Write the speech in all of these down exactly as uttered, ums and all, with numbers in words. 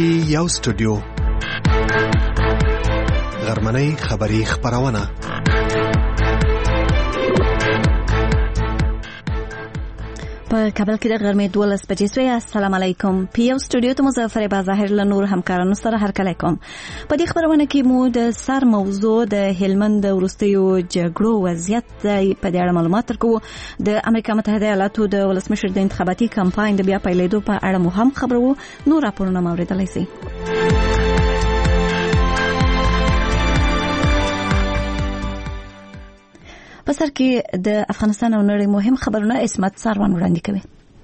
یو سټوډیو غرمنۍ خبری خبرونه په کابل کې د غرمې دولس بجې شوې. السلام علیکم. پی یو سټوډیو ته مظفر بازاهر له نور همکارانو سره هرکلی کوم. په دې خبرونه کې مو د سر موضوع د هلمند د وروستیو جګړو وضعیت په دې اړه معلومات درکو. د امریکا متحده ایالاتو د ولسمشر د انتخاباتي کمپاین د بیا پیلېدو په اړه مو هم خبرو. نور راپورونه مو اورېدلی سئ. په سر کې د افغانستان او نړۍ مهم خبرونه اسمت ساروان وړاندې کوي.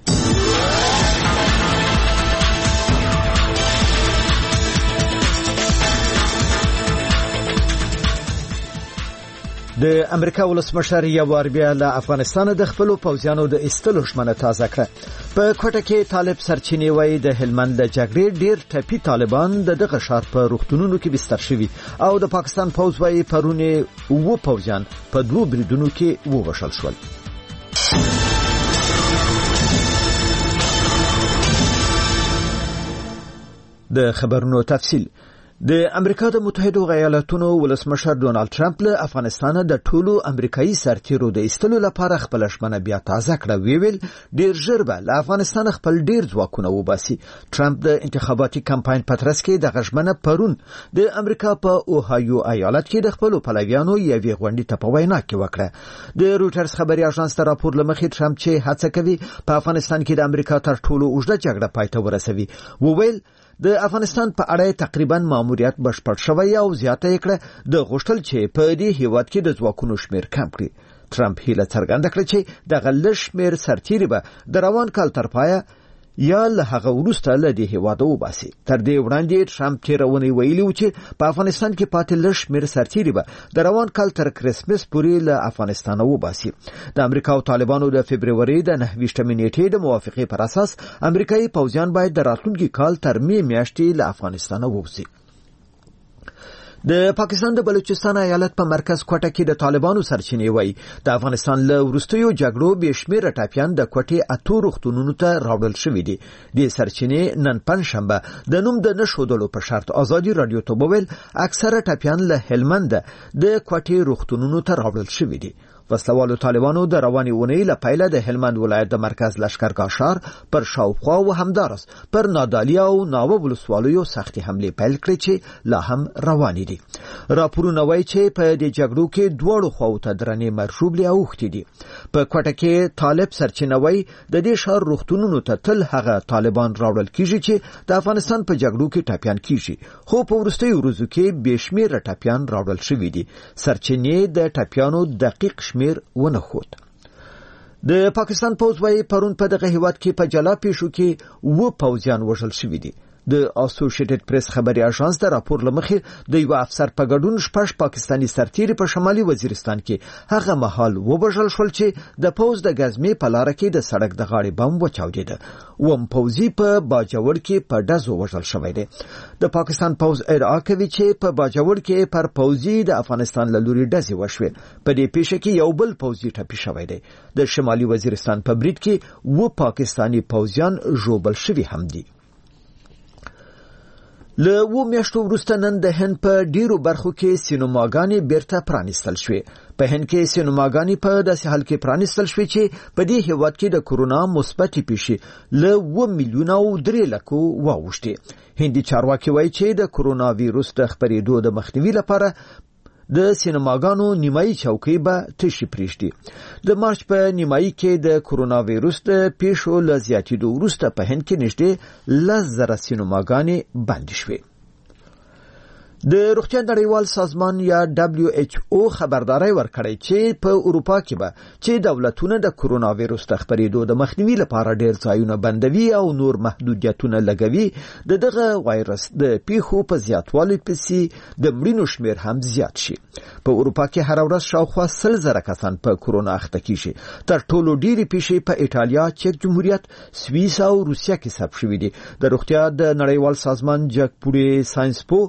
د امریکا ولسمشر یو وار بیا له افغانستان د خپل پوځیانو د استلو ژمنه تازه کړه. په کوټه کې طالب سرچینې وایي د هلمند د جګړې ډیر ټپي طالبان د دغه ښار په روغتونونو کې بستر شوي او د پاکستان پوځ وایي پرونه و پوځیان په دوه بریدونو کې ووژل شول. د خبرونو تفصیل. د امریکا د متحده ایالاتونو ولسمشر ډونالد ټرمپ له افغانستان د ټولو امریکایي سرتیرو د ایستلو لپاره خپل ژمنه بیا تازه کړه. ویل ډیر ژر به له افغانستان خپل ډیر ځواکونه وباسي. ټرمپ د انتخاباتي کمپاین په ترڅ کې د غژمنه پرون د امریکا په اوهایو ایالت کې د خپل پلویانو یوې غونډې ته په وینا کې وکړه. د رويټرز خبري اژانس ته راپور لمخې ټرمپ چې هڅه کوي په افغانستان کې د امریکا تر ټولو اوږده جګړه پای ته ورسوي وویل د افغانستان په اړه تقریبا ماموریت بشپړ شوی او زیاته کړه د غوښتل چې په دې هیواد کې د ځواکونو شمیر کم کړي. ټرمپ هیله څرګنده کړه چې د غلش شمیر سرتیري به د روان کال تر پایه یا له هغه وروسته له دې هیواده وباسي. تر دې وړاندې ټرمپ تیرونی ویلي و چې په افغانستان کې پاتې لږ شمیر سرتیري به د روان کال تر کرسمس پورې له افغانستان وباسي. د امریکا او طالبانو د فبرवरी د نهه ویشتمې نیټې د موافقې پر اساس امریکایي پوځیان باید د راتلونکي کال تر می میاشتې له افغانستان ووځي. د پاکستان د بلوچستان ایالت په مرکز کوټه کې د طالبانو سرچینې وایي د افغانستان له وروستیو جګړو به شمیر ټاپیان د کوټې اتو روغتونونو ته راوړل شوې دي. د سرچینې نن پنځشنبه د نوم د نشودلو په شرط ازادي رادیو ته وویل اکثره ټاپیان له هلمند د کوټې روغتونونو ته راوړل شوې دي. وسلوالو طالبانو د رواني اونۍ له پیله د هلمند ولایت د مرکز لشکرګاه ښار پر شاوخوا او همدارس پر نادالیا او ناوه ولسوالیو سختي حمله پیل کړې چې لا هم روانې دي. راپورونه وایي چې په دې جګړو کې دواړو خواو ته درنې مرشوبلې اوښتې دي. په کوټه کې طالب سرچینه وایي د دې ښار روغتونونو ته تل هغه طالبان راوړل کیږي چې د افغانستان په جګړو کې ټاپیان کیږي خو په وروستیو ورځو کې بېشمیره ټاپیان راوړل شوي دي. سرچینې د ټاپیانو دقیق شمیر ونه خود. د پاکستان پوځ وایي پرون په دغه هیواد کې په جلا پیښو کې و پوځیان وژل شوي دي. د اسوسییټډ پریس خبري اژانس د راپور لمخې د یو افسر په ګډون شپږ پاکستانی سرتیري په شمالي وزیرستان کې هغه مهال وبژل شول چې د پوځ د غزمې په لار کې د سړک د غاړې بم وچاودېده. وم پوځي په باجوړ کې په ډزو وژل شوی دی. د پاکستان پوځ ادعا کوي چې په باجوړ کې پر پوځي د افغانستان له لوري ډزې وشوې. په دې پیښه کې یو بل پوځي ټپي شوی دی. د شمالي وزیرستان په برید کې و پاکستانی پوځیان ژوبل شوي هم دي. له و میاشتو وروسته نن د هند په ډیرو برخو کې سینماګانې بیرته پرانیستل شوې. په هند کې سینماګانې په داسې حال کې پرانیستل شوې چې په دې هیواد کې د کورونا مثبتې پیښې له و میلیونه او درې لکو واوښتې. هندي چارواکي وایي چې د کورونا ویروس د خپرېدو د مخنیوي لپاره د سینماګانو نیمایي چوکۍ به تشي پریږدي. د مارچ په نیمایي کې د کورونا ویروس د پیښو له زیاتېدو وروسته په هند کې نږدې لس زره سینماګانې بندې شوې. د روغتیا نړیوال سازمان یا دبلیو ایچ او خبرداري ورکړی چې په اروپا کې به چې دولتونه د کورونا ویروس د خپرېدو د مخنیوي لپاره ډېر ځایونه بندوي او نور محدودیتونه لګوي د دغه وایرس د پیښو په زیاتوالي پسې د مړینو شمیر هم زیات شي. په اروپا کې هر ورځ شاوخوا سل زره کسان په کورونا اخته کیږي. تر ټولو ډېری پیښې په ایټالیا، چک جمهوریت، سویس او روسیا کې ثبت شوې دي. د روغتیا د نړیوال سازمان جګپوړي ساينس پو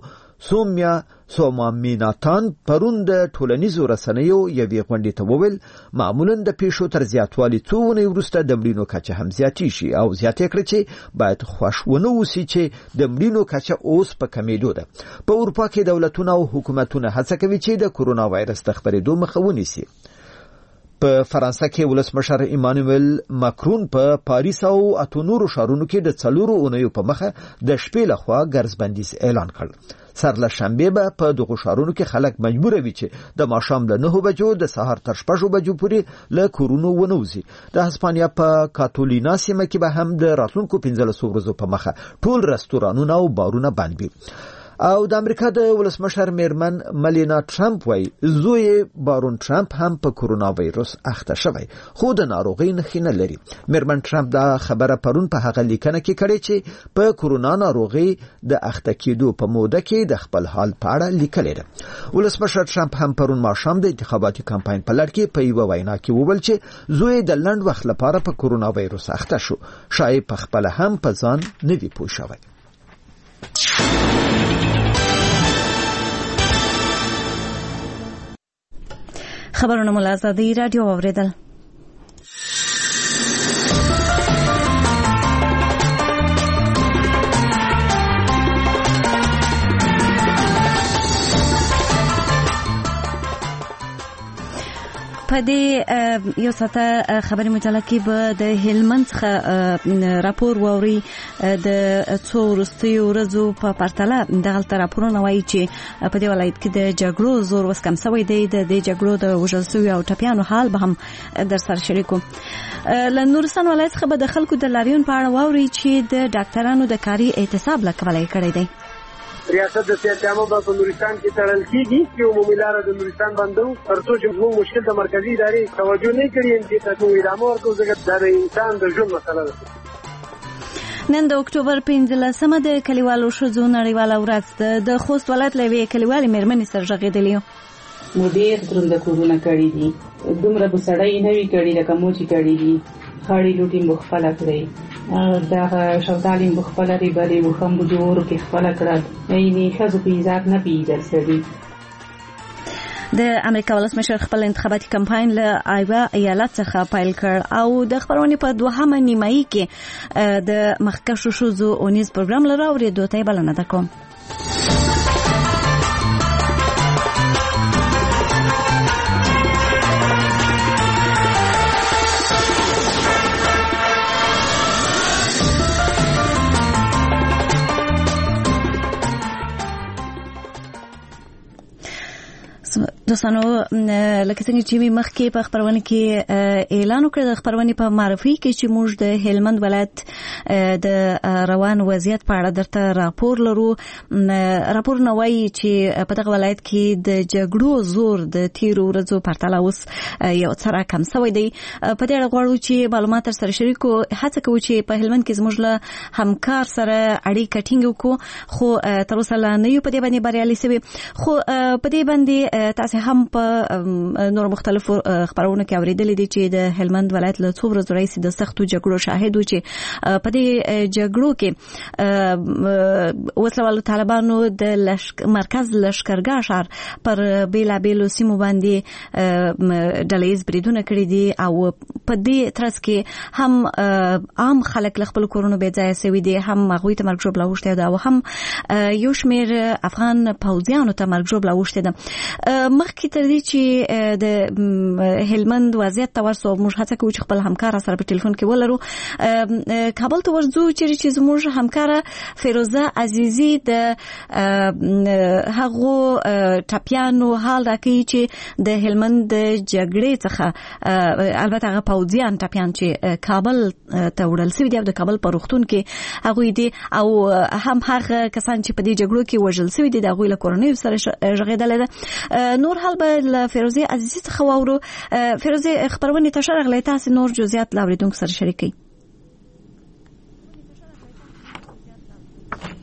سومیا سومامیناتان پرون د ټولنیزو رسنیو یوې غونډې ته وویل معمولا د پیښو تر زیاتوالي څو ونې وروسته د مړینو کچه هم زیاتې شي او زیاتې کړې چې باید خوښونه وسی چې د مړینو کچه اوس په کمیدو ده. په اروپا کې دولتونه او حکومتونه هڅه کوي چې د کورونا وایرس د خپرېدو مخه ونیسي. په فرانسه کې ولسمشر ایمانوئل ماکرون په پاریس او اته نورو ښارونو کې د څلورو اونیو په مخه د شپې لخوا ګرځبندیز اعلان کړ. سر له شنبه به په دغو ښارونو کې خلک مجبور وي چې د ماښام له نهو بجو د سهار تر شپږو بجو پورې له کورونو ونوځي. د هسپانیا په کاتولینا سیمه کې به هم د راتلونکو پنځلسو ورځو په مخه ټول رستورانونه او بارونه بند وي. او د امریکا د ولسمشر میرمن ملینا ټرمپ وایي زوی بارون ټرمپ هم په کورونا وایرس اخته شوی خو د ناروغۍ نښې نه لري. میرمن ټرمپ دا خبره پرون په هغه لیکنه کې کړې چې په کورونا ناروغۍ د اخته کېدو په موده کې د خپل حال په اړه لیکلې ده. ولسمشر ټرمپ هم پرون ماښام د انتخاباتي کمپاین په لړ کې په یوه وینا کې وویل چې زوی د لنډ وخت لپاره په کورونا وایرس اخته شو. شاید په خپل هم په ځان نه وي پوه شوی. خبرونه مو له آزادۍ راډیو واوریدل. په دې یو ساته خبري مجله کې به د هلمند څخه راپور ووري د څو وروستیو ورځو په پرتله دغلته راپورونه وایي چې په دې ولایت کې د جګړو زور وس کم شوی دی. د دې جګړو د وژل شویو او ټپیانو حال به هم در سره شریکو. له نورستان ولایت څخه به د خلکو د لاریون په اړه واوري چې د ډاکټرانو د کاري اعتصاب لکولای کړی دی. ریاست د سیاستامو په نورستان کې تړل کیږي چې عمومي لار د نورستان بندو ترڅو چې موږ مشکل د مرکزی ادارې توجه نه کړي چې تاسو ادامه ورکړو ځکه د انسان د ژوند مسله ده. نن د اکتوبر پنځلسمه د کلیوالو ښځو نړیواله ورځ ده. د خوست ولایت له یوې کلیوالې مېرمنې سره غږېدلې یو. مو ډېر دروند کورونه کړي دي، دومره به سړی نه وي کړي لکه مو چې کړي دي. خاړې لوټې مو خپله کړئ، دغه شودالې مو خپله ریبلې وو، ښه مو جوړو کې خپله کړل. یعنې ښځو په عزت نه پوهېدل سړي. د امریکا ولسمشر خپل انتخاباتي کمپاین له آیوا ایالت څخه پیل کړ او د خبرونې په دوهمه نیمایي کې د مخکښو ښځو اونیز پروګرام لره اورېدو ته یې بلنه درکوم. دوستانو لکه څنګه چې مخکې په خبرونه کې اعلان وکړ د خبرونه په معرفي کې چې موږ د هلمند ولایت د روان وضعیت په اړه درته راپور لرو. راپور نو وایي چې په دغه ولایت کې د جګړو زور د تیرو ورځو پرتله اوس یو څه راکم شوی دی. په دې اړه غواړو چې معلومات سره شریکو. هڅه کوو چې په هلمند کې زموږ له همکار سره اړیکه ټینګ وکړو خو تر اوسه لا نه یو په دې باندې بریالي شوي. خو په دې باندې تاسو هم په نور مختلفو خبرونو کې اوریدلې دي چې د هلمند ولایت له څو ورځې راهیسې د سختو جګړو شاهد و چې په دې جګړو کې وسلوالو طالبانو د مرکز لشکرګاه ښار پر بیلابیلو سیمو باندې ډلهییز بریدونه کړي دي او په دې ترڅ کې هم عام خلک له خپل کورونو بې ځایه شوي دي، هم هغوی ته مرګ ژوبله اوښتې ده او هم یو شمېر افغان پوځیانو ته مرګ ژوبله اوښتې ده. مخکې تر دې چې د هلمند وضعیت ته ورسو موږ هڅه کوو چې خپل همکار سره په ټلیفون کې ولرو. کابل ته ورځو چیرې چې زموږ همکاره فیروزه عزیزي د هغو ټپیانو حال راکوي چې د هلمند د جګړې څخه البته هغه پوځیان ټپیان چې کابل ته وړل شوي دي او د کابل په روغتون کې هغوی دي او هم هغه کسان چې په دې جګړو کې وژل شوي دي د هغوی له کورنیو سره غږېدلی ده. نور حال به له فیروزه عزیزي څخه واورو. فیروزه خبرونه ته شرغلی، تاسو نور جزئیات له اوریدونکو سره شریکئ.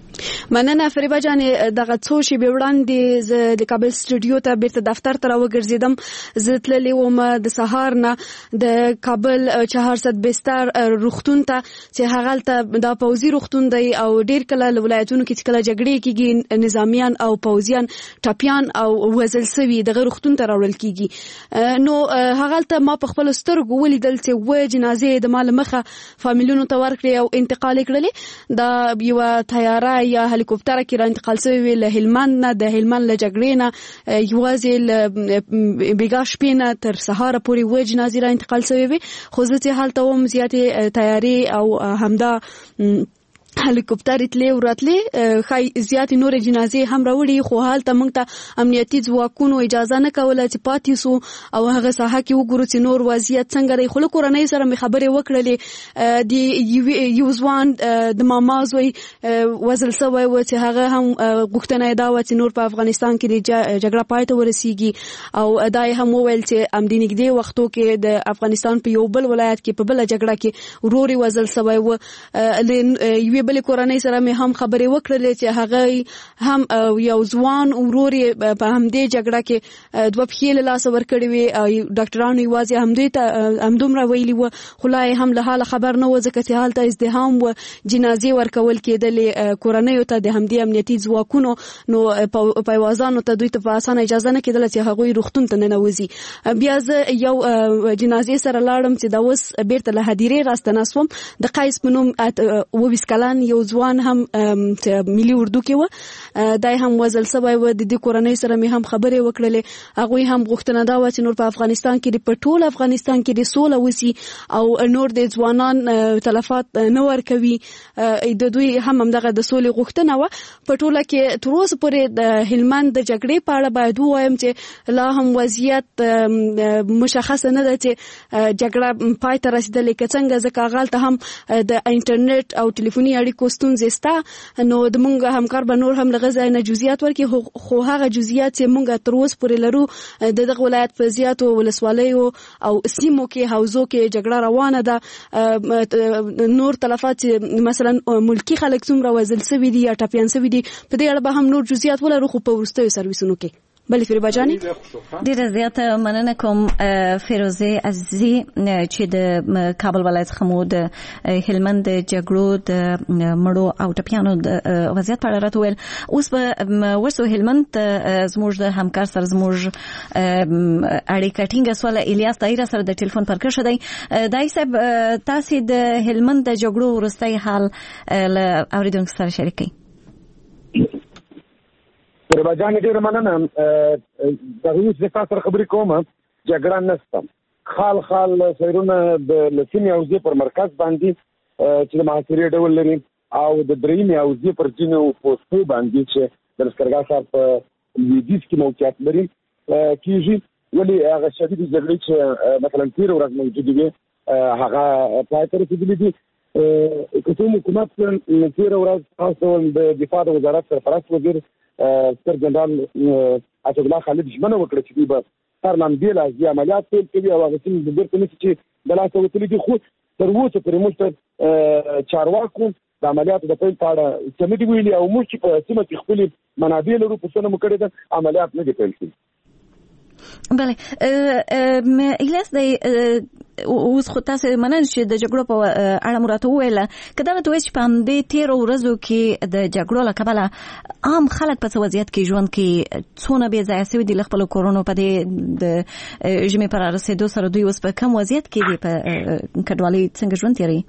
مننه فریبا جان. دغه څو شېبې وړاندې زه د کابل سټوډیو ته بیرته دفتر ته راوګرځېدم. زه تللې وم د سهار نه د کابل چهار صد بستر روغتون ته چې هغلته دا پوځي روغتون دی او ډېر کله له ولایتونو کې چې کله جګړې کېږي نظامیان او پوځیان ټپیان او وژل سوي دغه روغتون ته راوړل کېږي. نو هغلته ما په خپلو سترګو ولیدل چې اووه جنازې د ما له مخه فامیلونو ته ورکړې او انتقال یې کړلې. دا یوه تیاره یا هلیکوپټر کې را انتقال شوی وی له هلمند نه د هلمند له جګړې نه یوازې له بیګا شپې نه تر سهاره پورې اووه جنازې را انتقال شوی وي. خو زه چې هلته وم زیاتې تیارې او همدا هلیکوپټر تلې وراتلې خای زیاتې نور جنازې هم راوړي. خو حالته موږ ته امنیتي ځواکونو اجازه نه کوله چې پاتې سو او هغه ساحه کې وګورو چې نور وضعیت څنګه دی. خو له کورنۍ سره مې خبرې وکړلې. د یو ځوان د ماما زوی وژل شوی و چې هغه هم غوښتنه یې دا وه چې نور په افغانستان کې د جګړه پای ته ورسیږي او دا یې هم وویل چې همدې نږدې وختو کې د افغانستان په یو بل ولایت کې په بله جګړه کې ورور یې وژل شوی و. یوې بلې کورنۍ سره مې هم خبرې وکړلې چې هغه هم یو ځوان ورور یې په همدې جګړه کې دوه پښې له لاسه ورکړې وې او ډاکټرانو یوازې همدې ته همدومره ویلي وه. خو لا یې هم له حاله خبر نه و ځکه چې هلته ازدحام و جنازې ورکول کېدلې کورنیو ته د همدې امنیتي ځواکونو. نو پیوازانو ته دوی ته په اسانه اجازه نه کېدله چې هغوی روغتون ته ننوځي. بیا زه یو جنازې سره لاړم چې دا اوس بیرته له هدیرې راستنه سوم. د قیس په نوم اوه ویشت کلن یو ځوان هم ملي اردو کې و، دای هم وژل شوی و. د دې کورنۍ سره مې هم خبرې وکړلې. هغوی هم غوښتنه دا وه چې نور په افغانستان کې په ټول افغانستان کې د سوله وسي او نور د ځوانان تلفات نه ورکوي. د دوی هم همدغه د سولې غوښتنه وه. په ټوله کې تر اوسه پورې د هلمند د جګړې په اړه باید ووایم چې لا هم وضعیت مشخصه نه ده چې جګړه پای ته رسېدلې که څنګه، ځکه هغلته هم د انټرنیټ او ټلیفوني اړیکو ستونزې شته. نو د مونږ همکار به نور هم له هغه ځای نه جزئیات ورکړي. خو هغه جزئیات چې مونږ تر اوسه پورې لرو د دغه ولایت په زیاتو ولسوالیو او سیمو کې حوزو کې جګړه روانه ده. نور تلفات چې مثلا ملکی خلک څومره وژل شوي دي یا ټپیان شوي دي په دې اړه به هم نور جزئیات ولرو خو په وروستیو سرویسونو کې. بله فریبا جاني ډیره زیاته مننه کوم فیروزه عزیزي چې د کابل ولایت څخه مو د هلمند د جګړو د مړو او ټپیانو د وضعیت په اړه راته وویل. اوس به ورسو هلمند زموږ د همکار سره زموږ اړیکه ټینګه سوله. الیاس دایره سره د ټلیفون پر کښه دی. دای صاحب تاسې د هلمند د جګړو وروستی حال له اورېدونکو سره شریک کړئ. فریبا جانې ډېره مننه. دغه اوس زه تاسو سره خبرې کوم. جګړه نشته. خال خال سیرونه د لسمې حوزې پر مرکز باندې چې د محاصرې ډول لري او د درېیمې حوزې پر ځینو پوستو باندې چې د لښکرګاه ښار په لویدیځ کې موقعیت لري کېږي. ولې هغه شدیدې جګړې چې مثلا تېره ورځ موجودې وې هغه پای ته رسېدلي دي. که څوم حکومت تېره ورځ خاص ډول د دفاع د وزارت سرپرست وزیر ستر جنرال اسدالله خالد ژمنه وکړه چې دوی به هر لامبې لازمي عملیات پیل کوي او هغه سیمې به بېرته نیسي چې د لاسه وتلي دي. خو تر اوسه پورې موږ ته چارواکو د عملیاتو د پیل په اړه څه نه دي ویلي او موږ چې په سیمه کې خپلې منابع لرو پوښتنه مو کړې ده عملیات نه دي پیل کړي. بله الیاس دی اوس خو تاسو منل چې د جګړو په اړه مو راته وویله. که دغه ته وایي چې په همدې تېرو ورځو کې د جګړو له کبله عام خلک په څه وضعیت کې ژوند کې څونه بې ځایه شوي دي له خپلو کورونو په دې د ژمي په رارسېدو سره دوی اوس په کم وضعیت کې دي؟ په کډوالۍ څنګه ژوند تېروي؟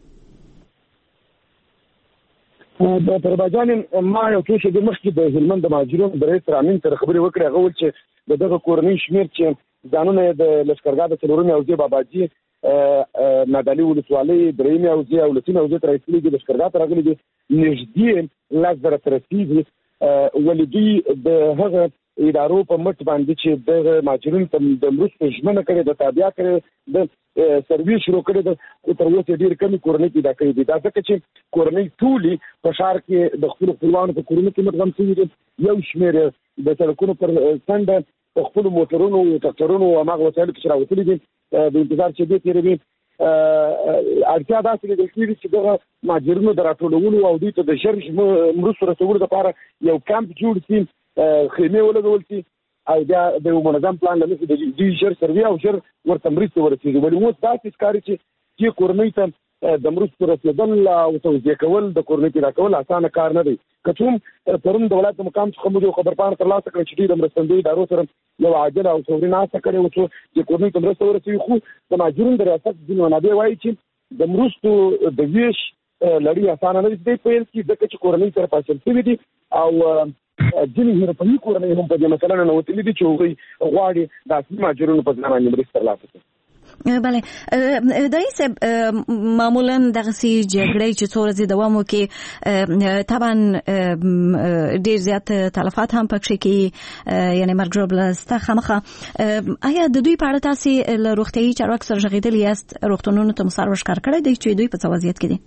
د پرباجان ما یو څو شېبې مخکې د هلمند د مهاجرینو د رئیس رامین سره خبرې وکړې. هغه وویل چې د دغه کورنۍ شمېر چې ځانونه یې د لښکرګاه د څلورمې حوزې باباجي نادعلي ولسوالۍ درېیمې حوزې او لسمې حوزې ته راایستلي دي، لښکرګاه ته راغلي دي، نږدې لس زره ته رسېږي. ولې دوی د هغه ادارو په مټ باندې چې دغه مهاجرینو ته د مرستو ژمنه کړې ده، تابع کړې د سرویس شروع کړې ده، خو تر اوسه ډېرې کمې کورنۍ پیدا کړې دي. دا ځکه چې کورنۍ ټولې په ښار کې د خپلو خپلوانو په کورونو کې مدغم شوي دي. یو شمېر د سړکونو پر څنډه په خپلو موټرونو ټکټرونو او هماغه وسایلو کې چې راوتلي دي د انتظار شېبې تېروي. اړتیا داسې لیدل کېږي چې دغه مهاجرینو د راټولولو او دوی ته د ژر مرستو رسولو لپاره یو کمپ جوړ شي، خیمې ولګول شي او بیا د یو منظم پلان له مخې د دوی ژر سروي او ژر ورته مرستې ورسېږي. ولې اوس داسې ښکاري چې چې کورنۍ ته د مرستو رسېدل او توزیع کول د کورنۍ پیدا کول اسانه کار نه دی. که څوم پرون د ولایت د مقام څخه موږ یو خبرپاڼه ترلاسه کړه چې دوی د مرستندویو ادارو سره یو عاجله او فوري ناسته کړې وه چې کورنۍ ته مرسته ورسوي، خو د مهاجرینو د ریاست ځینې منابع وایي چې د مرستو د ویش لړۍ اسانه نه دي پیل کړي، ځکه چې کورنۍ سره فاصل شوي دي او ځینې اروپایي کورنۍ هم په دې مسله ننوتلي دي چې هغوی غواړي د اصلي مهاجرینو په ځای باندې مرسته ترلاسه کړي. بله دایي صاحب، معمولا دغسې جګړې چې څو ورځې دوام وکړي طبعا ډېر زیات تلفات هم پکښې کېږي، یعنې مرګ ژوبله سته خامخا. آیا د دوی په اړه تاسې له روغتیایي چارواکو سره غږېدلي یاست؟ روغتونونو ته مو سر ورښکاره کړی دی چې دوی په څه وضعیت کې دي؟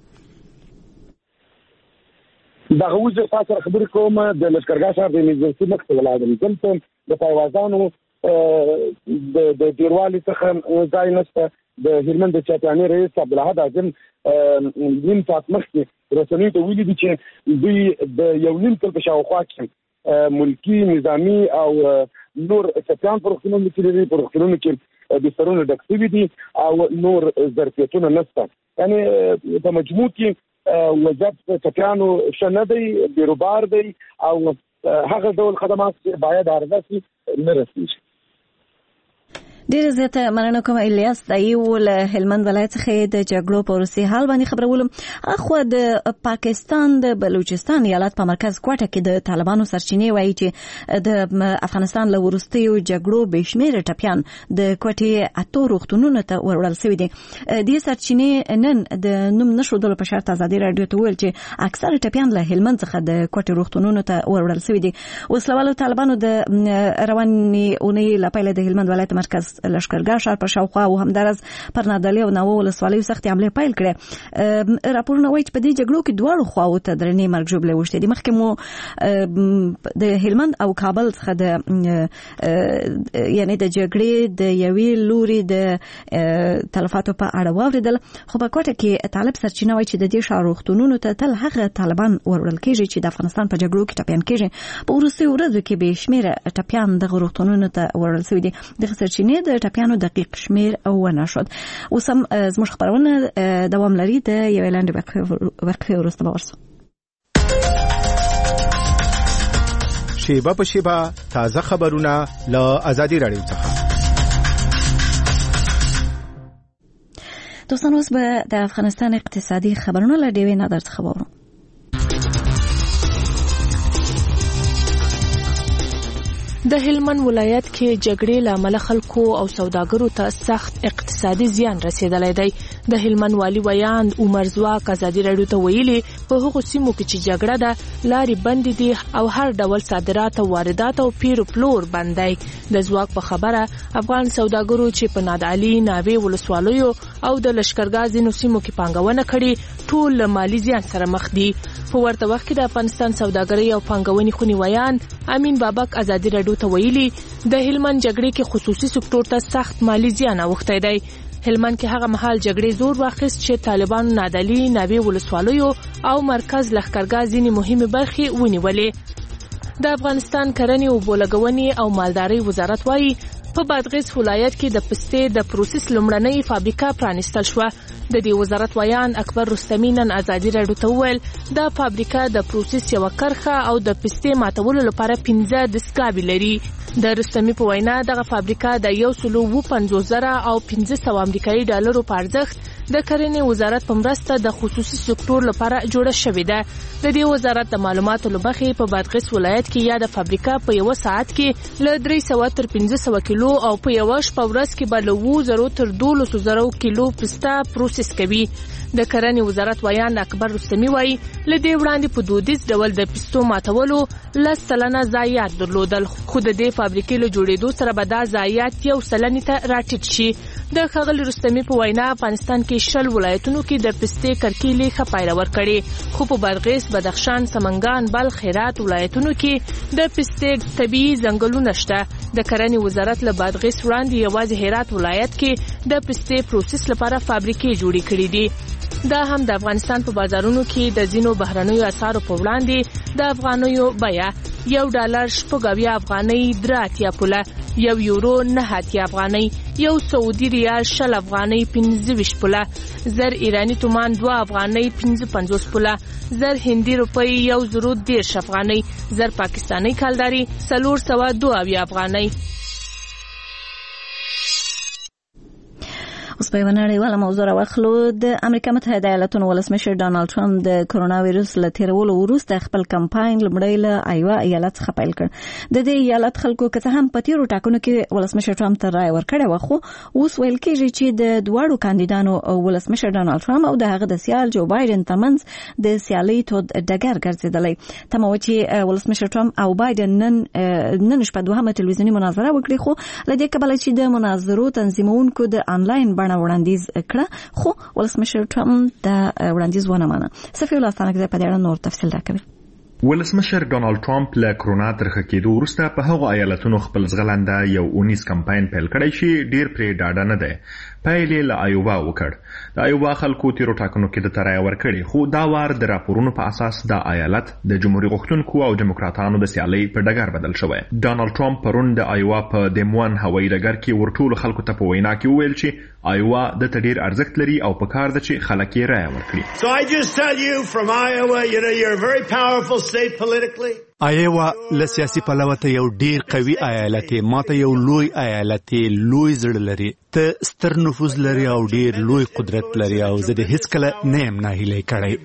دغه اوس زه تاسو سره خبرې کوم د لښکرګاه ښار د ایمرجنسي مخې ته ولاړ یم. دلته د پایوازانو د ډیروالي څخه ځای نشته. د هلمند د چاپیاني رئیس عبدالاحد اعظم نیم ساعت مخکې رسنیو ته ویلي دي چې دوی د یو نیم کال په شاوخوا کې ملکي نظامي او نور چاپیان په روغتونونو کې لري، په روغتونونو کې بسترونه ډک شوي دي او نور ظرفیتونه نشته. یعنې په مجموع کې وضعیت په چاپیانو ښه نه دی، بیروبار دی او هغه ډول خدمات چې باید عرضه شي نه رسېږي. ډیره زیاته مننه کوم الیاس دایي ول هلمند ولایت څخه د جګړو په وروستي حال باندې خبرولم. اخو د پاکستان د بلوچستان ایالت په مرکز کوټه کې د طالبانو سرچینې وایي چې د افغانستان له وروستیو جګړو بشمیره ټپیان د کوټې اتو روغتونونو ته وروړل شوي دي. دې سرچینې نن د نوم نشودلو په شرط ازادي راډیو ته ویل چې اکثر ټپیان له هلمند څخه د کوټې روغتونونو ته وروړل شوي دي. وسلوالو طالبانو د رواني اونۍ لپاره د هلمند ولایت مرکز لشکرګاه ښار په شاوخوا او همدارس پر نادلي او ناوه ولسوالیو سختې حملې پیل کړې. راپورونه وایي چې په دې جګړو کې دواړو خواو ته درنې مرګ ژوبلې وشتې دي. مخکې مو د هلمند او کابل څخه د یعنې د جګړې د یوې لوري د تلفاتو په اړه واورېدل، خو په کوټه کې طالب سرچینه وایي چې د دې ښار روغتونونو ته تل هغه طالبان وروړل کېږي چې د افغانستان په جګړو کې ټپیان کېږي. په وروستیو ورځو کې بې شمېره ټپیان دغه روغتونونو ته وروړل شوي دي. دغه سرچینې د ټپیانو دقیق شمیر او ونه شد. اوس هم زموږ خبرونه دوام لري، د یوې لنډې وقفې وروسته به ورسو. شیبه په شیبه تازه خبرونه له آزادي راډیو څخه. دوستان اوس به د افغانستان اقتصادي خبرونه له ډیوې نادر څخه واورو. د هلمند ولایت کې جګړې لامل خلکو او سوداګرو ته سخت اقتصادي زیان رسیدلی دی. د هلمند والي ویاند عمر ځواک ازادي راډیو ته ویلي په هغو سیمو کې چې جګړه ده لارې بندې دي او هر ډول صادرات او واردات او پیر پلور بند دی. د ځواک په خبره افغان سوداګرو چې په نادعلي، ناوې ولسوالیو او د لشکرګاه ځینو سیمو کې پانګونه کړې ټول له مالي زیان سره مخ دي. په ورته وخت کې د افغانستان سوداګرۍ او پانګونې خونې ویاند امین بابک ازادي راډیو ته ویلي د هلمند جګړې کې خصوصي سکتور ته سخت مالي زیان اوښتی دی. هلمند کې هغه مهال جګړې زور واخیست چې طالبانو نادعلي، ناوې ولسوالیو او مرکز لښکرګاه ځینې مهمې برخې ونیولې. د افغانستان کرنې، اوبو لګونې او مالدارۍ وزارت وایي په بادغیس ولایت کې د پستې د پروسس لومړنۍ فابریکه پرانیستل شوه. د دې وزارت ویان اکبر رستمی نن ازادي راډیو ته وویل دا فابریکه د پروسس یوه کرښه او د پستې ماتولو لپاره پنځه دستګاوې لري. د رستمی په وینا دغه فابریکه د یو سلو اووه پنځوس زره او پنځه سوه امریکایي ډالرو په ارزښت د کرنې وزارت په مرسته د خصوصي سکتور لپاره جوړه شوې ده. د دې وزارت د معلوماتو له مخې په بادغیس ولایت کې یا د فابریکه په یوه ساعت کې له درې سوه تر پنځه سوه کیلو او په یوه شپه ورځ کې به له اووه زرو تر دولسو زرو کیلو پسته پروسس کوي. د کرنې وزارت ویان اکبر رستمی وایي له دې وړاندې په دودیز ډول د پستو ماتولو لس سلنه ضایعات درلودل، خو د دې فابریکې له جوړېدو سره به دا ضایعات یو سلنې ته راټیټ شي. د ښاغلي رستمی په وینا افغانستان کې شل ولایتونو کې د پستې کرکیلې ښه پایله ورکړې، خو په بادغیس، بدخشان، سمنګان، بلخ، هرات ولایتونو کې د پستې طبیعي ځنګلونه شته. د کرنې وزارت له بادغیس وړاندې یوازې هرات ولایت کې د پستې پروسس لپاره فابریکې جوړې کړې دي. دا هم د افغانستان په بازارونو کې د ځینو بهرنیو اسعارو په وړاندې د افغانیو بیه یو ډالر شپږ اویا افغانۍ درې اتیا پوله، یو یورو نهه اتیا افغانۍ، یو سعودي ریال شل افغانۍ پنځه ویشت پوله، زر ایرانی تومان دوه افغانۍ پنځه پنځوس پوله، زر هندي روپۍ یو زرو دېرش افغانۍ، زر پاکستاني کالداري څلور سوه دوه اویا افغانۍ. اوس په نړیواله موضوع راوخلو. د امریکا متحده ایالاتونو ولسمشر ډانلډ ټرمپ د کرونا وایرس له تیرولو وروسته خپل کمپاین لومړی له ایوا ایالت څخه پیل کړ. د دې ایالت خلکو که څه هم په تیرو ټاکنو کې ولسمشر ټرمپ ته رای ورکړی و، خو اوس ویل کېږي چې د دواړو کاندیدانو ولسمشر ډانلډ ټرمپ او د هغه د سیال جو بایدن ترمنځ د سیالۍ تود ډګر ګرځېدلی. تمه وه چې ولسمشر ټرمپ او بایدن نن نن شپه دوهمه تلویزیوني مناظره وکړي، خو له دې کبله چې د مناظرو تنظیمونکو د آنلاین بڼه وړاندیز کړه، خو ولسمشر ټرمپ د وړاندیز ونه منه. صفي الله ستانکزی په دې اړه نور تفصیل راکوي. ولسمشر ډونالد ټرمپ له کرونا تر خکېدو وروسته په هغو ایالتونو خپل ځغلنده یو اونیز کمپاین پیل کړی چې ډیر پرې ډاډه نه دی. پیل یې له ایووا وکړ. د ایووا خلکو تیرو ټاکنو کې د رای ورکړي، خو دا وار د راپورونو په اساس د ایالت د جمهوریت غوښتونکو او دیموکراتانو د سیالۍ په ډګر بدل شوی. ډونالد ټرمپ پرون د ایووا په دیمون هوایي ډګر کې ورټولو خلکو ته په وینا کې وویل چې ایووا د تډیر ارزښت لري او په کار ده چې خلک یې رای ورکړي. So I just tell you from Iowa, you know, you're a very powerful state politically. ایوا له سیاسي پلوه ته یو ډیر قوي ایالت، ماته یو لوی ایالت، لوی زړه لري، ته ستر نفوذ لري او ډیر لوی قدرت لري او زه د هیڅ کله نه یم ناهیلی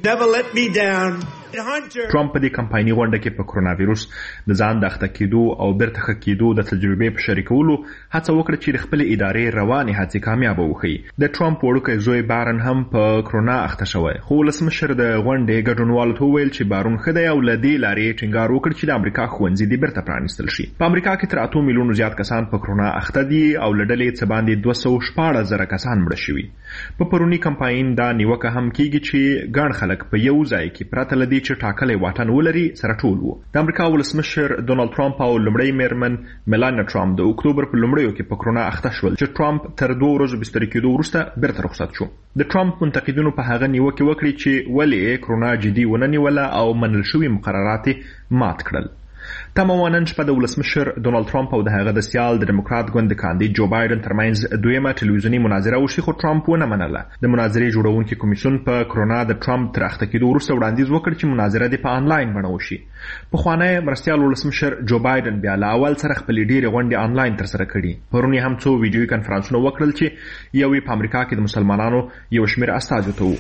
کړی. ټرمپ په دې کمپایني غونډه کې په کرونا وایرس د ځان د اخته کېدو او بیرته ښه کېدو د تجربې په شریکولو هڅه وکړه چې د خپلې ادارې روانې هڅې کامیابه وښیي. د ټرمپ وړوکی زوی بارن هم په کرونا اخته شوی، خو ولسمشر د غونډې ګډونوالو ته وویل چې بارون ښه دی او له دې لارې ټینګار وکړ چې د امریکا ښوونځي دې بیرته پرانیستل شي. په امریکا کې تر اتو میلیونو زیات کسان په کرونا اخته دي او له ډلې څه باندې دوه سوه شپاړس زره کسان مړه شوي. په پروني کمپاین دا نیوکه هم کېږي چې ګڼ خلک په یو ځای کې پرته له دې چې ټاکلی واټن ولري سره ټول وو. د امریکا ولسمشر ډونالد ټرمپ او لومړی میرمن میلانیا ټرمپ د اکتوبر په لومړیو کې په کرونا اخته شول چې ټرمپ تر دوه ورځو بسترې کېدو وروسته بیرته رخصت شو. د ټرمپ منتقدینو په هغه نیوکه وکړي چې ولې کرونا جدي ونه نیوله او منل شوي مقررات مات کړل. تمه وه نن شپه د ولسمشر ډونالد ټرمپ او د هغه د سیال د ډیموکرات ګوند کاندید جو بایدن ترمنځ دویمه تلویزیوني مناظره وشي، خو ټرمپ ونه منله. د مناظرې جوړونکي کمیسیون په کرونا د ټرمپ تر اخته کېدو وروسته وړاندیز وکړ چې مناظره دې په آنلاین بڼه وشي. پخوانی مرستیال ولسمشر جو بایدن بیا له اول سره خپلې ډېرې غونډې آنلاین ترسره کړي. پرون یې هم څو ویډیوي کنفرانسونه وکړل چې یو یې په امریکا کې د مسلمانانو یو شمېر استازو ته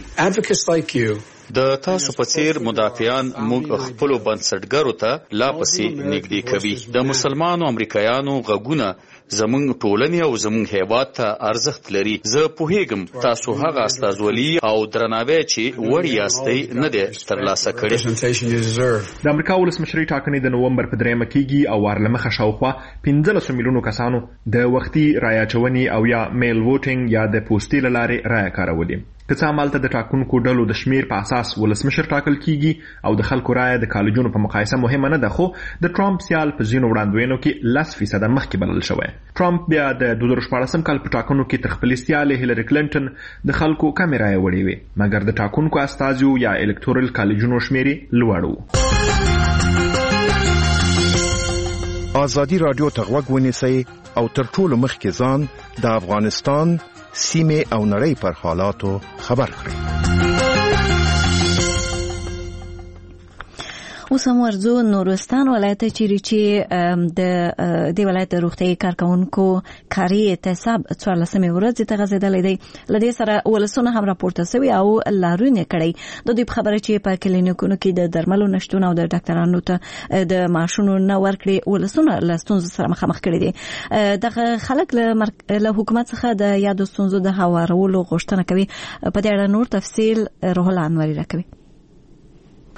و. د تاسو په څیر مدافعان موږ خپل بنسټګرو ته لا پسې نږدې کوي. د مسلمانو امریکایانو غږونه زمونږ ټولنې او زمونږ هیواد ته ارزښت لري. زه پوهیږم تاسو هغه استازولي او درناوی چې وړ یاستئ نه دی ترلاسه کړی. د امریکا ولسمشري ټاکنې د نومبر په دریمه کېږي او ورلمخه شاوخوا پنځلسو میلیونو کسانو د وختي رایه اچونې او یا میل ووټینګ یا د پوستې له لارې رایه کارولې. که څه همالته د ټاکنکو ډلو د شمیر په اساس ولسمشر ټاکل کیږي او د خلکو رایه د کالجونو په مقایسه مهمه نه ده، خو د ټرمپ سیال په ځینو وړاندوینو کې لس فیصده مخکې بلل شوی. ټرمپ بیا د دوه زره شپاړسم کال په ټاکنو کې تر خپلې سیالې هیلري کلینټن د خلکو کمې رایه وړې وې، مګر د ټاکنکو استازیو یا الکتورل کالجونو شمیر یې لوړ و. ازادي رادیو ته غوږ ونیسئ او تر ټولو مخکې ځان د افغانستان سیمه او نړۍ پر حالاتو خبر کړئ. اوس هم ورځو نورستان ولایت چیرې چې د دې ولایت د روغتیايي کارکونکو کاري اعتصاب څوارلسمې ورځې ته غځېدلی دی. له دې سره ولسونه هم راپورته سوي او لارښوونې کړی. د دوی په خبره چې په کلینیکونو کې د درملو نشتون او د ډاکټرانو ته د معاشونو نه ورکړې ولسونه له ستونزو سره مخامخ کړي دي. دغه خلک له حکومت څخه د یادو ستونزو د هوارولو غوښتنه کوي. په دې اړه نور تفصیل روح الله انوري راکوي.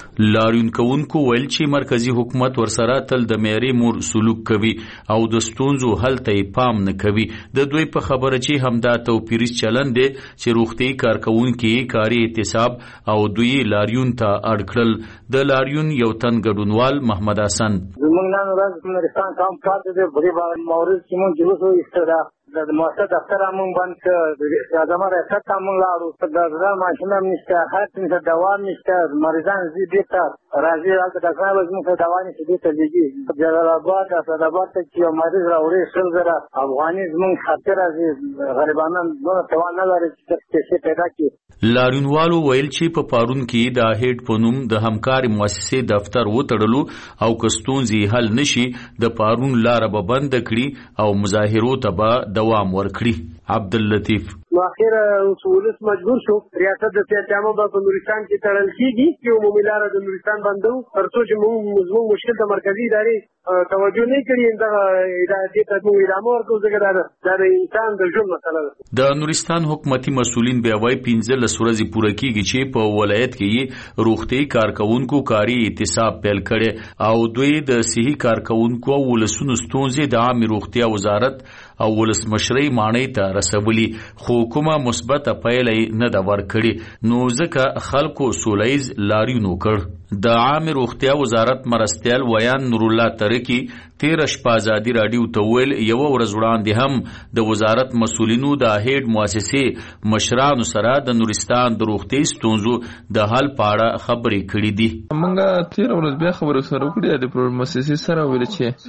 لاریون کوونکو ویل چې مرکزی حکومت ورسره تل د معیاري مور سلوک کوي او د ستونزو حل ته پام نه کوي. د دوی په خبره چې همدا توپیریز چلن دی چې روغتي کارکونکو کاري احتساب او دوی لاریون ته اړکړل. د لاریون یو تن ګډونوال محمد حسن زمونږ نن ورځ نورستان کام کار دی بری باندې مورز چې مونږ جلوس وایستل د مؤسسه دفتر امون بند ک اعظم ریاست امون لاړو د زړه ماشین هم نشته هر څه د دوام نشته مریضان زی بیرته راځي راځي د کار لازم ته دوام نشي بیرته دیږي جلال آباد اسداباد ته چې مریض راوړي شل زره افغاني زمون خاطر راځي غریبانان نو توان نه لري چې څه پیدا کړي. لاریونوالو ویل چې په پارون کې د هیډ پونوم د همکاري مؤسسې دفتر وټړلو او کستونزي حل نشي د پارون لار به بند کړي او مظاهرو ته به دوام ورکړي. عبداللطیف نو اخر ولس مجبور شو ریاست د سیاستامو په نورستان کې تړل کیږي چې عمومي لار د نورستان بندو ترڅو چې موږ زموږ مشکل د مرکزی ادارې توجه نه کړي دا ادارې ته موږ ادامه ورکوو ځکه دا د انسان د ژوند مسله ده. د نورستان حکومتي مسؤلین بیا وايي پنځه لس ورځې پوره کیږي چې په ولایت کې روغتي کارکونکو کاري احتساب پیل کړي او دوی د صحي کارکونکو ولسونو ستونزې د عامه روغتیا وزارت او ولسمشرۍ مانې ته رسولي خو کومه مثبته پایله نه دا ورکړي نو ځکه خلکو سولایز لاریون وکړ. د عامه روغتیا وزارت مرستیال ویان نور الله ترکی تیر شپه ازادي رادیو ته ویل یو ورځ وړاندې هم د وزارت مسولینو د هیډ مؤسسې مشرانو سره د نورستان د روغتي ستونزو د حل په اړه خبرې کړې دي. موږ تیر ورځ بیا خبرې سره وکړې د مؤسسې سره ویل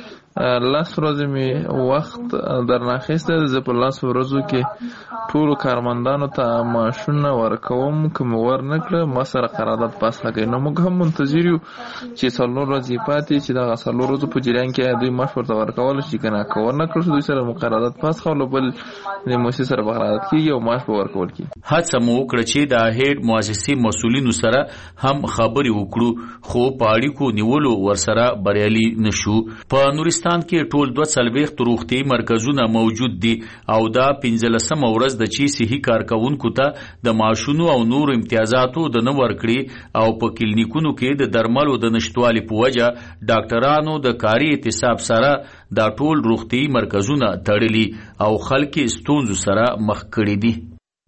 چې لاس ورځې می وخت درناخسته ز په لاس ورځو کې ټول کارمندانو ته معاشونه ورکوم کوم ور نکړه ما سره قرارداد پاس لګي نو موږ هم منتظر یو چې څلور ورځې پاتې چې دا څلور ورځې په جریان کې دوی معاش ورته ورکول شي کنه کور نه کړو دوی سره مقررات پاس خو بل د مؤسسې سره مقررات کیږي او معاش به ورکول کی. هڅه مو وکړه چې د هیډ مؤسسې مسولینو سره هم خبرې وکړو خو پاړی کو نیولو ورسره بریالي نشو. په نورستان کې ټول دوه څلويخت روغتي مرکزونه موجود دي او دا پنځلسم ورځ د چی صحي کارکونکو ته د معاشونو او نور امتیازاتو د نه ورکړي او په کلینیکونو کې د درملو د نشټوالي په وجه ډاکټرانو د کاري احتساب سره دا ټول روغتي مرکزونه تړلي او خلک ستونزو سره مخ کړي دي.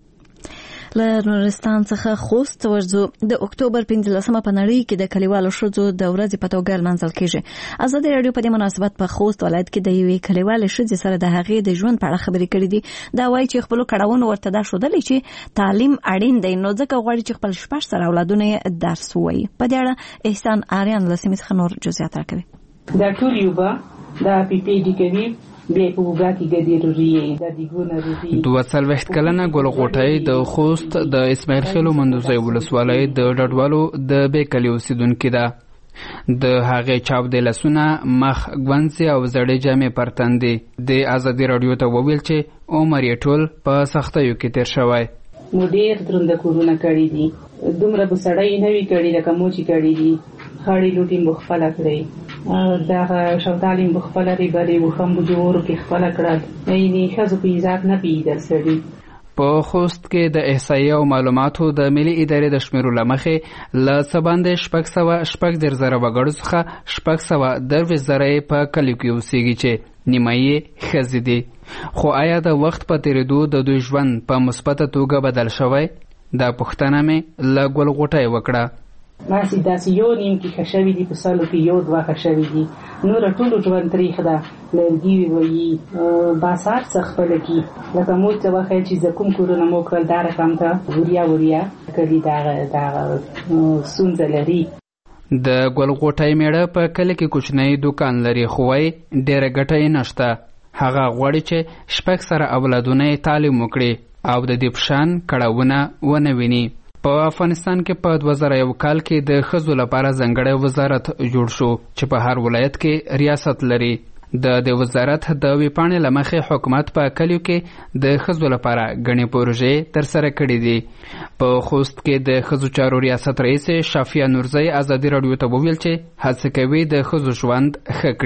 له نورستان څخه خوست ورځو د اکتوبر پنځلسمه په نړۍ کې د کلیوالو ښځو د ورځې په توګه لمانځل کیږي. ازادي رادیو په دې مناسبت په خوست ولایت کې د یوې کلیوالې ښځې سره د هغې د ژوند په اړه خبرې کړې دي. دا وایي چې خپل کړهونو ورته دا ښودلې چې تعلیم اړین دی نو ځکه غواړي چې خپل شپږ سره اولادونه درس ووایي. په دې اړه احسان آریان له سیمې څخه نور جزئیات راکوي. دا ټول یو به دا پی پی ډي کوي بیا په وګا کې ګډي روزي د دیګونه روزي دوه څلوېښت کلنه ګل غوټۍ د خوست د اسماعیل خیلو مندوزي ولسوالۍ د ډډوالو د بیکلی اوسیدونکې ده. د هغې چاپ د لاسونه مخ ګونځې او زړې جامې پر تندې د ازادي راډیو ته وویل چې عمر یې ټول په سختیو کې تیر شوی. نو ډېر درنده کورونه کړي دي دومره به سړی نه وي کړي لکه مو چې کړي دي خاړې لوټې مو خپله کړئ دا شوتالي مو خپله ریبلې وښه مو جوړو کې خپله کړل یعنې ښځو په ایزاب نه پوهېدل سړي. په خوست کې د احصایې او معلوماتو د ملي ادارې د شمیرو له مخې له څه باندې شپږ سوه شپږ دېرش زره وګړو څخه شپږ سوه درویشت زره یې په کلیو کې اوسېږي چې نیمه یې ښځې دي. خو آیا د وخت په تېرېدو د دوی ژوند په مثبته توګه بدل شوی؟ دا پوښتنه مې له ګل غوټۍ وکړه. ماسې داسې یو نیم کې ښه شوي دي په سلو کې یو دوه ښه شوي دي نوره ټولو ژوند تریخ ده لرګي وایي باسار څه خپله کي لکه موږ څه وښیل چې زه کوم کورونه مو کړل دا رقم ته وریا وریا کلي دغه ستونزه لري. د ګل غوټۍ میړه په کلي کې کوچنی دوکان لري خو وایي ډېره ګټه یې نشته. هغه غواړي چې شپږ سره اولادونه یې تعلیم وکړي او د دې په شان کړاوونه ونه ویني. په افغانستان کې په دوه زره یو کال کې د ښځو لپاره ځانګړی وزارت جوړ شو چې په هر ولایت کې ریاست لري. د دې وزارت د ویبپاڼې له مخې حکومت په کلیو کې د ښځو لپاره ګڼې پروژې ترسره کړي دي. په خوست کې د ښځو چارو ریاست رئیس شافیه نورزی ازادي راډیو ته وویل چې هڅه کوي د ښځو ژوند ښه کړي.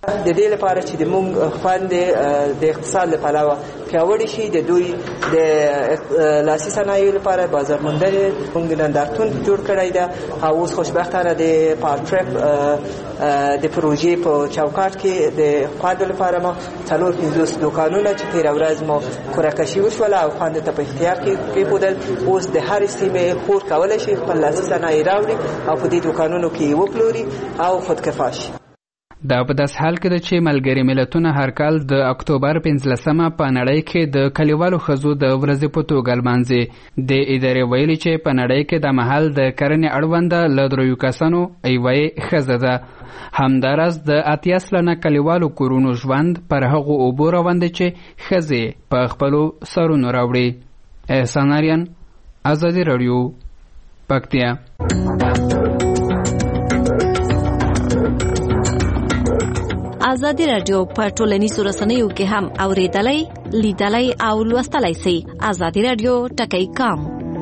د دې لپاره چې د موږ خوند د اقتصاد لپاره پیاوړی شي، د دوی د لاسي صنایعو لپاره بازار موندنې موږ نندارتون جوړ کړی ده او اوس خوشبختانه د پارټریپ د پروژې په چوکاټ کې د خوند لپاره ما څلور پنځوس دوکانونه چې تېره ورځ مو کورکشي وشوله او خوند ته په اختیار کې کېښودل، اوس د هرې سیمې خور کولی شي خپل لاسي صنایع راوړي او په دې دوکانونو کې یې وپلوري او خودکفا شي. دا په داس حال کې چې ملګری ملتونه هر کال د اکتوبر پنځلسمه په نړۍ کې د کلیوالو ښځو د ورځې په توګه لمانځي. د ادارې ویلي چې په نړۍ کې د مهال د کرنې اړونده له دریو کسانو یوه یې ښځه ده. همداراز د اتیا سلنه کلیوالو کورونو ژوند پر هغو اوبو روان دی چې ښځې په خپلو سرونو راوړي. احسان آریان، ازادي راډیو، پکتیا. ازادي راډیو په ټولنیزو رسنیو کې هم اوریدلای، لیدلای او لوستلای شئ. ازادي راډیو ټکی کام.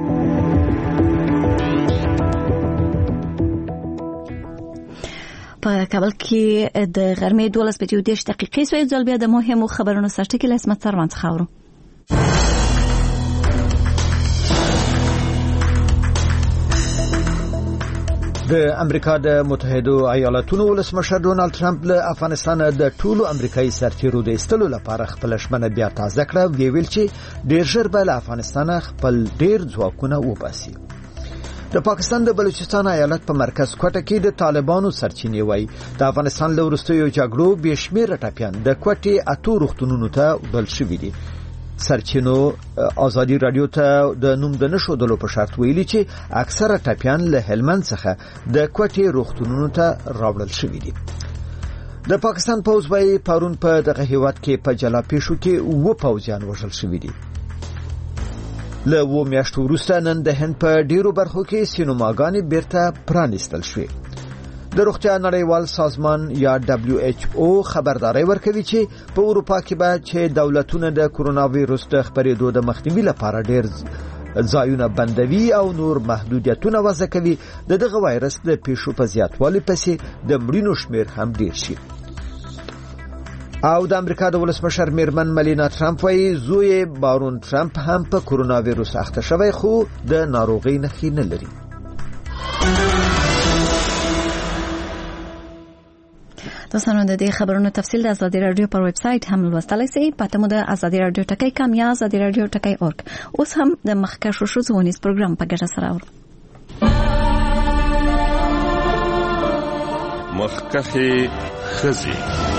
په کابل کې د غرمې دولس بجې او دېرش دقیقې سوې ځل بیا د مهمو خبرونو سرټکی له اسمت سروان څخه اورو. د امریکا د متحده ایالاتونو ولسمشر ډونالد ټرمپ له افغانستان د ټولو امریکایي سرتیرو د ایستلو لپاره خپل شمنه بیا تازه کړه، ویل چې ډیر ژر به له افغانستان خپل ډیر ځواکونه وباسي. د پاکستان د بلوچستان ایالت په مرکز کوټه کې د طالبانو سرچینې وای د افغانستان له وروستیو جګړو بې شمیره ټپیان د کوټې اتو روغتونونو ته وړل شوي دي. سرچینو ازادي رادیو ته د نوم د نشودلو په شرط ویلي چې اکثره ټپیان له هلمند څخه د کوټې روغتونونو ته راوړل شوي دي. د پاکستان پوځ وايي پرون په دغه هیواد کې په جلا پیښو کې اووه پوځیان وژل شوي دي. له اووه میاشتو وروسته نن د هند په ډیرو برخو کې سینماګانې بیرته پرانیستل شوې. د روغتیا نړیوال سازمان یا دبلیو ایچ او خبرداري ورکوي چې په اروپا کې به چې دولتونه د کرونا وایرس د خپرېدو د مخنیوي لپاره ډېر ځایونه بندوي او نور محدودیتونه وضع کوي، د دغه وایرس د پیښو په زیاتوالي پسې د مړینو شمیر هم ډېر شي. او د امریکا د ولسمشر میرمن ملینا ټرمپ وايي زوی بارون ټرمپ هم په کرونا وایرس اخته شوی خو د ناروغۍ نښې نه لري. دوستانو د دې خبرونو تفصیل د ازادي رادیو پر ویب سټ هم لوستلای شئ. پته مو د ازادي رادیو ټکی کام یا ازادي رادیو ټکی اورګ. اوس هم د مخکښو شوزو ونیس پروګرام په ګټه سره اورو. مخکښې ښځې.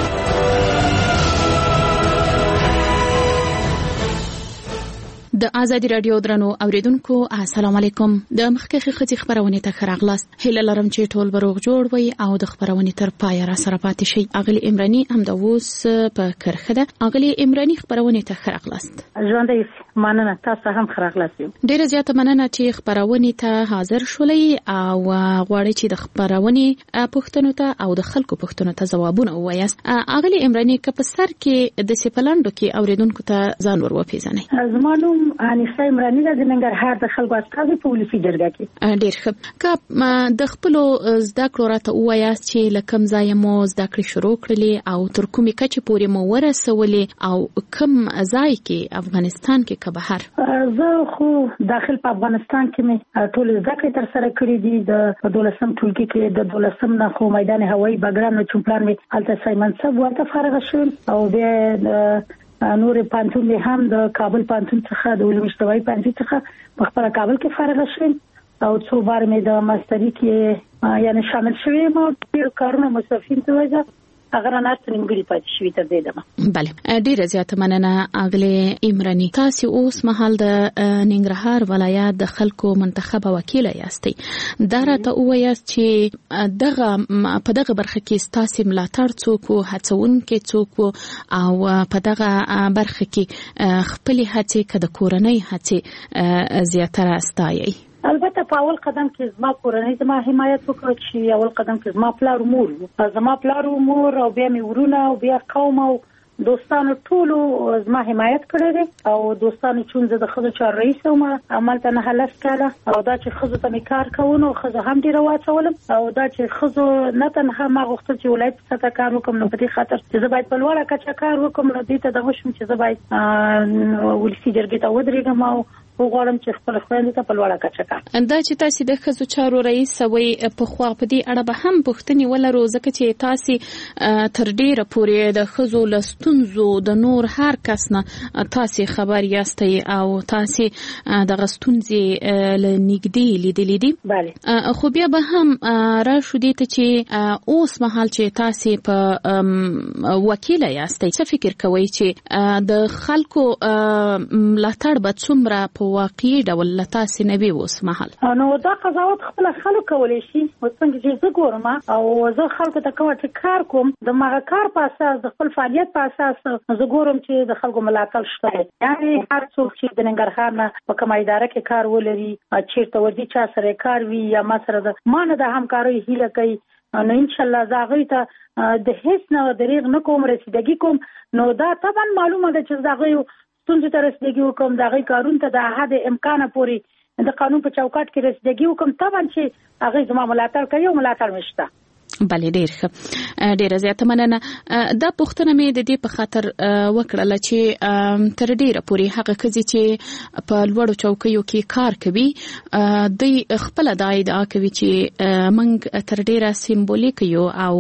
د ازادي رادیو درنو اوریدونکو السلام علیکم. د مخکښې ښځې خبرونه ته ښه راغلاست. هیله لرم چې ټول به روغ جوړ وي او د خبرونې تر پایه را سره پاتې شي. اغلی عمرانی هم د اوس په کرخه ده. اغلی عمرانی خبرونه ته ښه راغلاست. ژوندۍ مننه، تاسو هم ښه راغلاست. ډیره زیاته مننه چې خبرونه ته حاضر شولې او غواړئ چې د خبرونه پوښتنو ته او د خلکو پوښتنو ته ځوابونه ووایاست. اغلی عمرانی که په سر کې د سپلندو کې اوریدونکو ته ځان ور وپیژنئ. زما نوم انیسه عمرانی د ننګرهار د خلکو استازي په ولسی جرګه کې. ډیر ښه. که د خپل زده کړو راته ووایاست چې لکم ځای مو زده کړې شروع کړلې او تر کومې کچې پورې مو ورسولې او کوم ځای کې افغانستان کې که بهر؟ زه خو داخل په افغانستان کې مې ټول زده کړې تر سره کړې دي. د دولسم ټولګي کې د دولسم نه خو میدان هوایي بګرام نه چمپلان مې هلته سایمن صاحب ورته فارغ شوم او بیا نور پانتون له هم د کابل پانتون څخه د علوم اجتماعي پانتون څخه په خپل کابل کې فارغ شوم او څو بار مې د ماستری کې یعنی شامل شوم او ډیر کارونه مصرفین ته وځه اگر نه ترنګړي پاتې شوې تر دې دمه. بله ډیره زیاته مننه اغلی عمرانی. تاسو اوس مهال د ننګرهار ولایت د خلکو منتخبه وکیل یاستئ. دا راته ووایاست چې دغه په دغه برخه کې ستاسو ملاتړ څوک و، هڅونکي څوک و او په دغه برخه کې خپل هڅې که د کورنۍ هڅې زیاتره ستایي؟ البته په اول قدم کې زما کورنۍ زما حمایت وکړ چې اول قدم کې زما پلار مور زما پلار مور او بیا مې ورونه او بیا قوم او دوستانو ټولو زما حمایت کړی دی او دوستانو چې د خزو چار رئیس وم عمل ته نه هلس کړه او دا چې خزو ته می کار کوونو خزو هم ډیر واچولم او دا چې خزو نه تنها ما غوښتل چې ولایت څخه کار وکم نو په دې خاطر چې زه باید په لوړه کچه کار وکم نو دې ته دغه شم چې زه باید ولسی جرګې ته ودرېږم او وګورم چې خپل خويندې ته په لوړه کچه کار. دا چې تاسو د خزو چارو رئیس وي په خوا په دې اړه به هم پوښتنې ولرو ځکه چې تاسو تر ډیره پورې د خزو لستونزو د نور هر کس نه تاسو خبر یاستئ او تاسو د غستونځي لنګدي لیدلې دي. bale خو بیا به هم را شو دي ته چې اوس مهال چې تاسو په وکیل یاستئ څه فکر کوئ چې د خلکو ملاتړ به څومره واقعي ډول لتاسي نبي اوس مهال نو دا قضاوت خپل خلک کولای شي څنګه چې زه ګورم او زه خلکو ته کوم چې کار کوم د ماغه کار په اساس د خپل فعالیت په اساس زه ګورم چې د خلکو ملاتړ شته یعنی هر څوک چې د ننګرهار نه په کومه اداره کې کار ولري چیرته ورځي چا سره کار وي یا ما سره د مان د همکاري هیله کوي نو ان شاء الله زاغی ته د هیڅ نه دریغ نه کوم رسیدګي کوم نو دا طبعا معلومه ده چې زاغی څنګه تر رسیدګي وکم دا غي کارون ته د حد امکان پوري د قانون په چوکاټ کې رسیدګي وکم طبعا چې هغه زما ملاتړ کوي او ملاتړ مشته. بله ډیر ښه ډیره زیاته مننه. دا پوښتنه مې د دې په خاطر وکړله چې تر ډیره پورې هغه کزي چې په لوړو چوکیو کې کار کوي د خپل د ادعا کوي چې موږ تر ډیره سیمبولیک یو او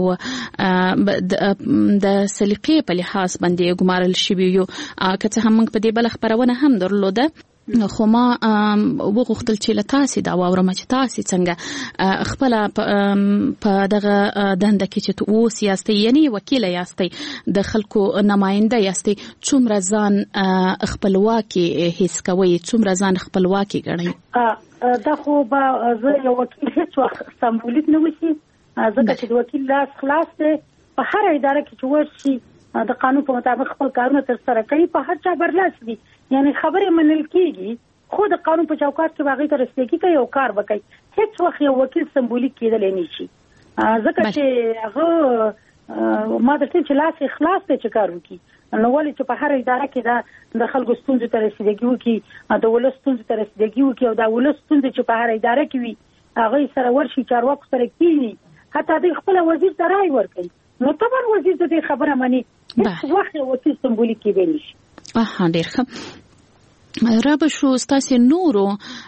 د سلیقې په لحاظ باندې ګمارل شوی یو که څه هم موږ په دې بل خبرونه هم درلوده خو ما وغوښتل چې لتاسي دا واورم چې تاسو څنګه خپل په دغه دنده کې چې تاسو سیاستي یعنی وکیل یاستئ د خلکو نماینده یاستئ څومره ځان خپلواکي حس کوي څومره ځان خپلواکي ګڼئ دا خو به زه یو وکیل هیڅ وخت سمبولیک نه وسی ځکه چې د وکیل لاس خلاص دی په هر اداره کې چې ورشي د قانون په مطابق خپل کارونه تر سره کوي په هر چا برلاس دي یعنی خبره منل کیږي خو د قانون په چوکاټ کې باغی تر رسیدګي کوي او کار وکړي هیڅ وخت یو وکیل سمبولیک کېدل نه شي ځکه چې هغه ما د څه چې لاس اخلاص ته چکار وکړي نو ولې چې په هر اداره کې دا د خلکو ستونزې تر رسیدګي وکړي د ولس ستونزې تر رسیدګي وکړي او دا ولس ستونزې چې په هر اداره کې وي هغه سره ورشي چارواکو سره کېني حتی د خپل وزیر ته رائے ورکړي نو طبعا وزیر دې خبره مانی هیڅ وخت وکیل سمبولیک کېدل نشي. اه ډیر ښه رابه شو ستاسو نورو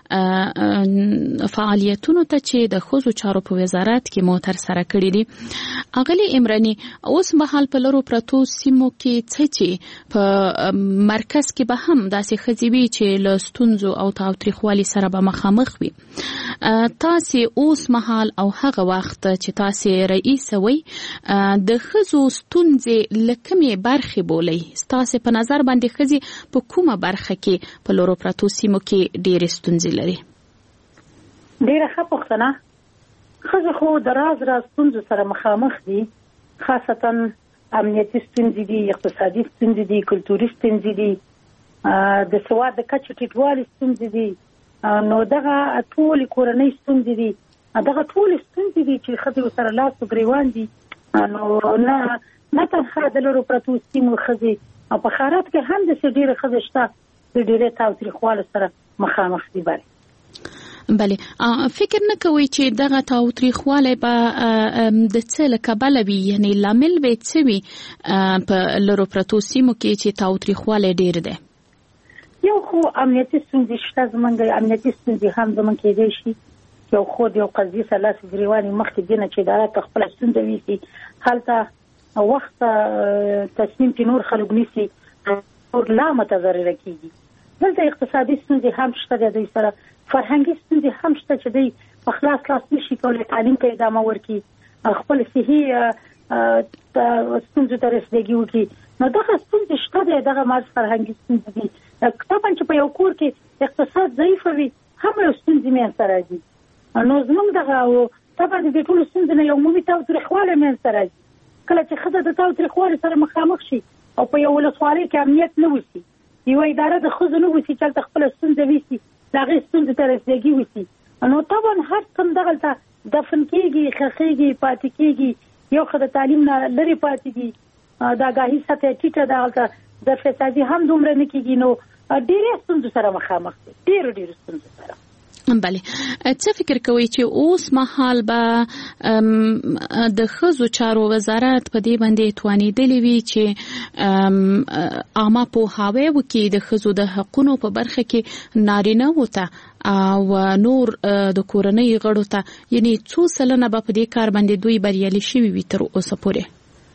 فعالیتونو ته چې د خوځو چارو په وزارت کې مو تر سره کړی دي اغلی عمرانی اوس مهال په لرو پرتو سیمو کې څه چې په مرکز کې به هم داسې خځوي چې لستونزو او تاوتریخوالي سره به مخامخ وي تاسو اوس مهال او هغه وخت چې تاسو رئیس وي د خځو ستونزې لکمې برخې بولي تاسو په نظر باندې خځې په کومه برخه کې په لورو پراتو سیمو کې ډېرې ستونزې لري؟ ډېره ښه پوښتنه. ښځې خو د راز راز ستونزو سره مخامخ دي خاصتا امنیتي ستونزې دي اقتصادي ستونزې دي کلتوري ستونزې دي د سواد د کچې ټیټوالي ستونزې دي نو دغه ټولې کورنۍ ستونزې دي دغه ټولې ستونزې دي چې ښځې سره لاس په ګریوان دي نو نه نه تنها د لورو پراتو سیمو ښځې او په ښارات کې هم داسې ډېرې ښځې شته چې ډېرې تاوتریخوالو سره مخامخ دي. بله بله فکر نه کوئ چې دغه تاوتریخوالی به د څه له کبله وي یعنی لامل به یې څه وي په لرو پرتو سیمو کې چې تاوتریخوالی ډېر دی؟ یو خو امنیتي ستونزې شته زموږ امنیتي ستونزې هم زموږ کېدی شي یو خو د یو قضیې سره لاس ګریوان مخکې دي نه چې اداره ته خپله ستونزه ویسي هلته وخت تصمیم چې نور خلک نیسي نور لا متضرره کېږي دلته اقتصادي ستونزې هم شته د دوی سره فرهنګي ستونزې هم شته چې دوی په خلاص لاس نشي کولی تعلیم ته ادامه ورکړي خپل صحي ستونزو ته رسیدګي وکړي نو دغه ستونزې شته دی دغه مرز فرهنګي ستونزې دي طبعا چې په یو کور کې اقتصاد ضعیف وي هم یو ستونزې منځته راځي نو زموږ دغه طبعا د دې ټولو ستونزو نه یو عمومي تاوتریخوالی منځته راځي کله چې ښځه د تاوتریخوالي سره مخامخ شي او په یو ولسوالۍ کې امنیت نه وسي یو اداره د ښځو نه وسي چې هلته خپله ستونزه ویسي د هغې ستونزې ته رسیدګي وسي نو طبعا هر څه دغلته دفن کېږي ښخېږي پاتې کېږي یو ښه د تعلیم نه لرې پاتې دي د آګاهي سطح ټیټه ده، د فسادي هم دومره نه کېږي، نو ډېرې ستونزو سره مخامخ دي، ډېرو ډېرو ستونزو سره. بله، څه فکر کوئ چې اوس مهال به د ښځو چارو وزارت په دې باندې توانېدلی وي چې عامه پوهاوی وکړي د ښځو د حقونو په برخه کې نارینه‌وو ته او نور د کورنۍ غړو ته، یعنی څو سلنه به په دې کار باندې دوی بریالي شوي وي تر اوسه پورې؟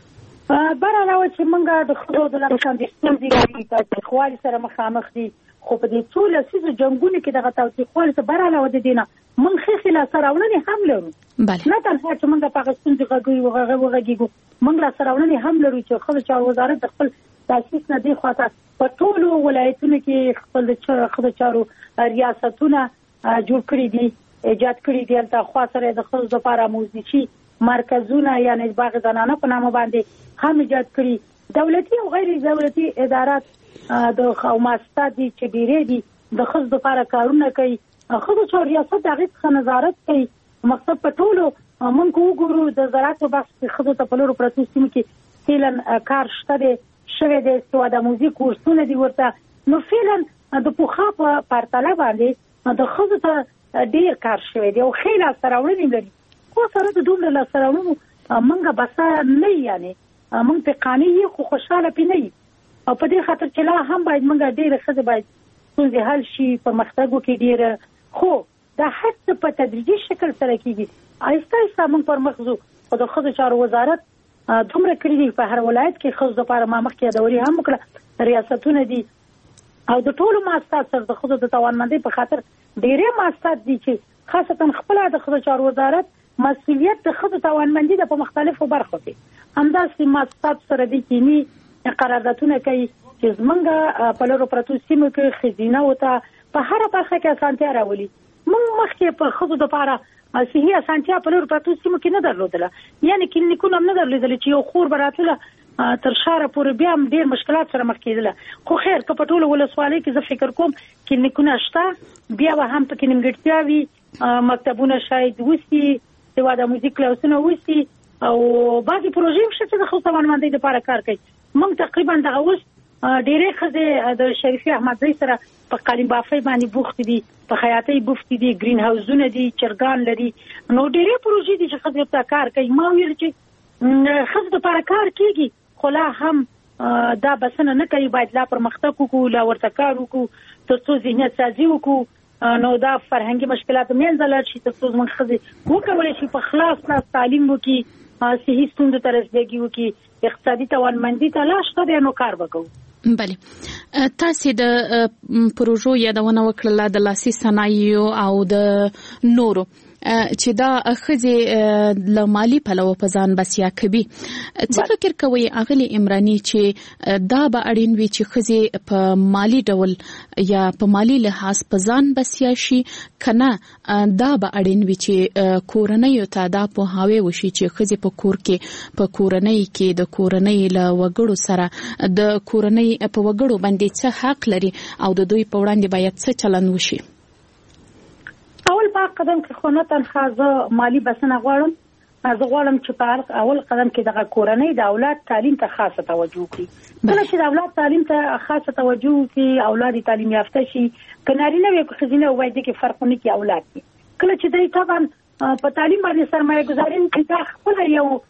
بر علاوه چې موږ د ښځو د دغه شان ستونزې تاوتریخوالي سره مخامخ دي، خو په دې څو لسیزو جنګونو کې دغه تاوتریخوالي ته بر علاوه د دې نه موږ ښې لاسته راوړنې هم لرو. نه تنها چې موږ په هغه ستونزې وغږېږو، موږ لاسته راوړنې هم لرو چې ښځو چارو وزارت د خپل تاسیس نه دې خواته په ټولو ولایتونو کې خپل د ښځو چارو ریاستونه جوړ کړي دي، ایجاد کړي دي. هلته خوا سره د ښځو لپاره موزیچي مرکزونه یعنی باغ زنانه په نامه باندې هم ایجاد کړي. دولتي او غیر دولتي ادارات د خاوماسته دي چې ډیرې دي د ښځو لپاره کارونه کوي. ښځو چارو ریاست د هغې څخه نظارت کوي. مقصد په ټولو موږ وګورو د زراعت په بخش کې ښځو ته په لرو پرتو سیمو کې فعلا کار شته دی، شوی دی، استفاده موزیک کورسونه دي ورته. نو فعلا د پخوا په پرتله باندې د ښځو ته ډیر کار شوی دی او ښې لاسته راوړنې لري. خو سره د دومره لاسته راوړنو موږ بسه نه یعنې موږ پې قانع یو خو خوشحاله پې نه یو، او په دې خاطر چې لا هم باید موږ ډېرې ښځې باید ستونزې حل شي، پرمختګ وکړي ډېره. خو دا هر څه په تدریجي شکل سره کېږي، آهسته آهسته موږ پر مخ ځو. خو د ښځو چارو وزارت دومره کړي دي په هر ولایت کې ښځو دپاره ما مخکې یادوري هم وکړه، ریاستونه دي او د ټولو مؤسسات سره د ښځو د توانمندۍ په خاطر ډېرې مؤسسات دي چې خاصتا خپله د ښځو چارو وزارت مسؤلیت د ښځو توانمندي ده په مختلفو برخو کې. همداسې مؤسسات سره دي کینی قراردادونه کوي چې زمونږ په لرو پرتو سیمو کې ښځینه ورته په هره برخه کې اسانتیا راولي. موږ مخکې په ښځو دپاره صحي اسانتیا په لرو پرتو سیمو کې نه درلودله، یعنې کلینیکونه هم نه درلودله چې یو خور به راتله تر ښاره پورې بیا هم ډېر مشکلات سره مخ کېدله. خو خیر که په ټولو ولسوالیو کې زه فکر کوم کلینیکونه شته، بیا به هم پکې نیمګړتیا وي، مکتبونه شاید وسي، سوا د موزیک کلاسونه وسي، او بعضې پروژې هم شته چې د ښځو توانمندۍ دپاره کار کوي. موږ تقریبا دغه اوس ډېرې ښځې د شریفي احمدزۍ سره په قالین بافۍ باندې بوختې دي، په خیاطۍ بوختې دي، ګرین هاوزونه دي، چرګان لري. نو ډېرې پروژې دي چې ښځې ورته کار کوي. ما ویل چې ښځو دپاره کار کېږي، خو لا هم دا بسنه نه کوي، باید لا پرمختګ وکړو، لا ورته کار وکړو تر څو ذهنیت سازي وکړو. نو دا فرهنګي مشکلات منځ لاړ شي تر څو زموږ ښځې وکولی شي په خلاص لاس تعلیم وکړي، صحي ستونزو ته رسېدګي وکړي، اقتصادي توانمندي ته لا شته دی، نو کار به کوو. بله، تاسې د پروژو یادونه وکړله د لاسي صنایعو او د نورو چې دا ښځې له مالي پلوه په ځان بسیا کوي. څه فکر کوئ اغلې عمراني چې دا به اړین وي چې ښځې په مالي ډول یا په مالي لحاظ په ځان بسیا شي، که نه دا به اړین وي چې کورنیو ته دا پوهاوی وشي چې ښځې په کور کې په کورنۍ کې د کورنۍ له وګړو سره د کورنۍ په وګړو باندې څه حق لري او د دوی په وړاندې باید څه چلند وشي؟ اول په قدم کې خو نه تنها زه مالي بسنه غواړم، زه غواړم چې په اول قدم کې دغه کورنۍ د اولاد تعلیم ته خاصه توجه وکړي. کله چې د اولاد تعلیم ته خاصه توجه وکړي، اولاد تعلیم یافته شي، که نارینه وي که ښځینه وي باید کې فرق ونه کړي اولاد کې. کله چې دوی طبعا په تعلیم باندې سرمایه ګذاري وکړي، دا خپله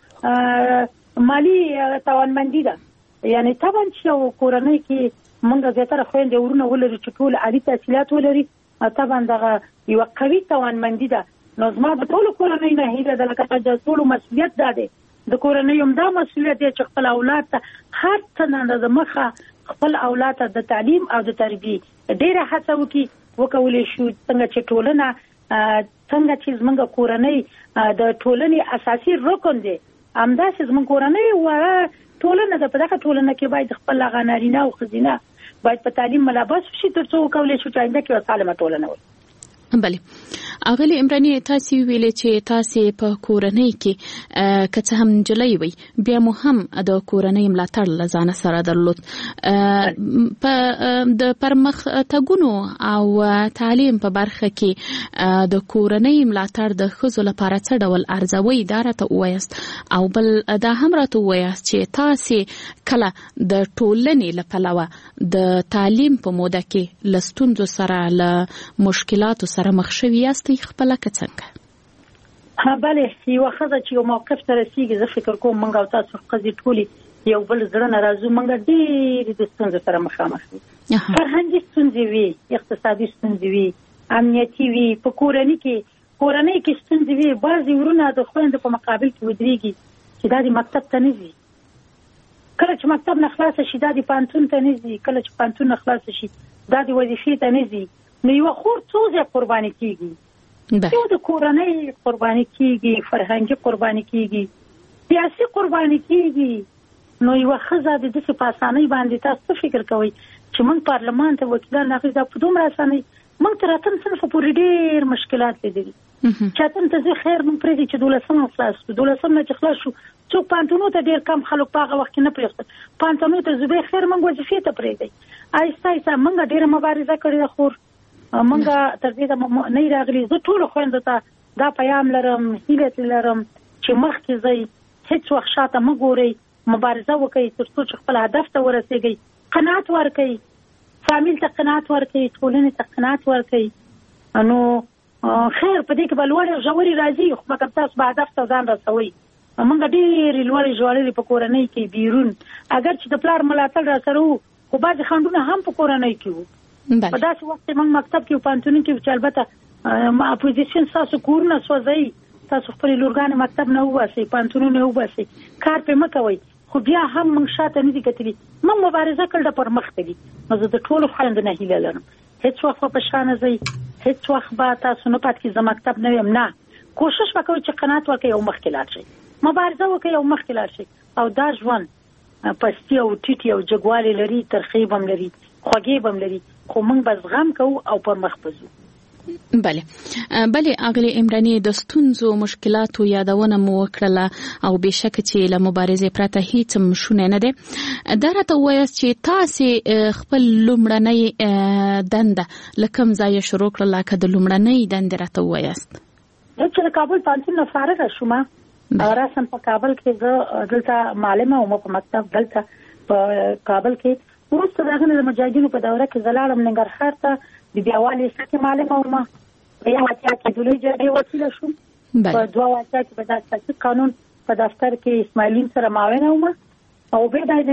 یو مالي توانمندي ده. یعنې طبعا چې یو کورنۍ کې موږ زیاتره خویندې ورونه ولرو چې ټول عالي تحصیلات ولري، طبعا دغه یو قوي توانمندي ده. نو زما د ټولو کورنۍ نه هیله ده، لکه د ټولو مسؤلیت دا دی، د کورنۍ هم دا مسؤلیت دی چې خپل اولاد ته هر څه نه د مخه خپل اولاد ته د تعلیم او د تربیې ډېره هڅه وکړي. وکولی شو څنګه چې ټولنه څنګه چې زموږ کورنۍ د ټولنې اساسي رکن دی، همداسې زموږ کورنۍ وړه ټولنه ده. په دغه ټولنه کې باید خپل هغه نارینه او ښځینه باید په تعلیم ملابس شي تر څو وکولی شو چې آینده کې سالمه ټولنه وي. بله، اغلی عمرانی تاسو ویلې چې تاسو په کورنۍ کې کڅ هم جلای وي بیا مو هم د کورنۍ ملاتړ لزانه سره درلود په د پرمخ تګونو او تعلیم په برخه کې د کورنۍ ملاتړ د خزو لپاره څه ډول ارزوي دا راته وایست او بل دا هم راته وایست چې تاسو کله د ټولنې لپاره د تعلیم په موده کې لستونزو سره له مشکلاتو سره مخ شوي یاست خپل څنګه؟ ها بله یو خزه چې یو موقف ته رسیږي زه فکر کوم موږ او تاسو قضیې ټولې یو بل زړه نه راځو موږ ډېرې د ستونزو سره مخامخ یو فرهنګي ستونزې وي اقتصادي ستونزې وي امنیتي وي په کورنۍ کې کورنۍ کې ستونزې وي بعضې ورونه د خویندو په مقابل کې ودرېږي چې دا د مکتب ته نه ځي کله چې مکتب نه خلاصه شي دا د پوهنتون ته نه ځي کله چې پوهنتون نه خلاصه شي دا د وظیفې ته نه ځي نو یوه خور څو ځای قرباني کېږي یو د کورنۍ قرباني کېږي فرهنګي قرباني کېږي سیاسي قرباني کېږي نو یوه ښځه د داسې په اسانۍ باندې تاسو څه فکر کوئ چې موږ پارلمان ته وکیلان راغلي دا په دومره اسانۍ موږ تر اتم صنفه پورې ډېر مشکلات لیدلي چې اتم ته زه خیر موږ پرېږدي چې دولسم خلاص شو دولسم نه چې خلاص شو څوک پوهنتونو ته ډېر کم خلک په هغه وخت کې نه پرېښودل پوهنتونو ته زه خیر موږ وظیفې ته پرېږدئ آهسته آهسته موږ ډېره مبارزه کړې ده خور موږ تر دې ته نه راغلي زه ټولو خویندو ته دا پیام لرم هیله لرم چې مخکې ځئ هېڅ وخت شاته مه ګورئ مبارزه وکړئ تر څو چې خپل هدف ته ورسېږئ قناعت ورکړئ فامیل ته قناعت ورکړئ ټولنې ته قناعت ورکړئ نو خیر په دې کې به لوړې ژورې راځي خو مګر تاسو به هدف ته ځان رسوئ موږ ډېرې لوړې ژورې په کورنۍ کې بیرون اگر چې د پلار ملاتړ راسره وو خو بعضې خنډونه هم په کورنۍ کې وو په داسې وخت کې موږ مکتب کې پوهنتون کې چې البته اپوزیشن تاسو کورونه سوځئ تاسو خپلې لورګانې مکتب نه وباسئ پوهنتونونه نه وباسئ کار پرې مه کوئ خو بیا هم موږ شاته نه دي کتلي موږ مبارزه کړې پر مخ تلي نو زه د ټولو خویندو نه هیله لرم هېڅ وخت به په شا نه ځئ هېڅ وخت به تاسو نه پاتې کېږئ زه مکتب نه یم نه کوشش به کوئ چې قناعت وکړئ او مخکې لاړ شئ مبارزه وکړئ او مخکې لاړ شئ او دا ژوند پستي او ټیټي او جګوالی لري ترخې به هم لري خوږې به هم لري خو موږ به زغم کوو او پر مخ به ځو بله بله اغلی عمرانی د ستونزو مشکلاتو یادونه مو وکړله او بېشکه چې له مبارزې پرته هیڅ هم شونی نه دی دا راته ووایاست چې تاسې خپل لومړنۍ دنده له کوم ځایه شروع کړله که د لومړنۍ دندې راته ووایاست چې د کابل پوهنتون نه فارغه شومه راسم په کابل کې زه دلته معلمه وم په مکتب دلته په کابل کې وروسته د هغه نه د مجاهدینو په دوره کې زه لاړم ننګرهار ته د بیاوالي سکه معلمه وم په یو اتیا کې د لوی جرګې وکیله شوم په دوه اتیا کې په د اساسي قانون په دفتر کې اسماعیلین سره معاونه وم او بیا د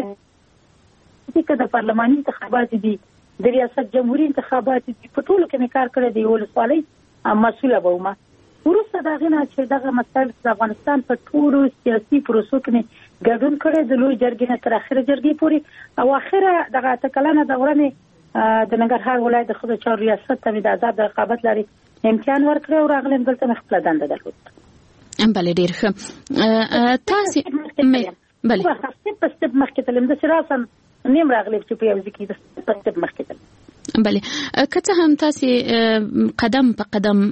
چې د پارلماني انتخابات دي د ریاست جمهوریت انتخابات دي په ټولو کې مې کار کړی دی ولسوالۍ مسؤله به وم وروسته د هغې نه چې دغه مسایل د افغانستان په ټولو سیاسي پروسو کې مې ګډون کړی د لوی جرګې نه تر اخره جرګې پورې او اخره دغه اته کلنه دوره مې د ننګرهار ولایت د ښځو چارو ریاست ته مې د آزاد رقابت لارې امتحان ورکړی او راغلم دلته مې خپله دنده درلود بله ډېر ښه تاسې بله سټپ په سټپ مخکې تلم داسې راسم نیم راغلی چې په یو ځای کې د په سټپ مخکې تلم بله که څه هم تاسې قدم په قدم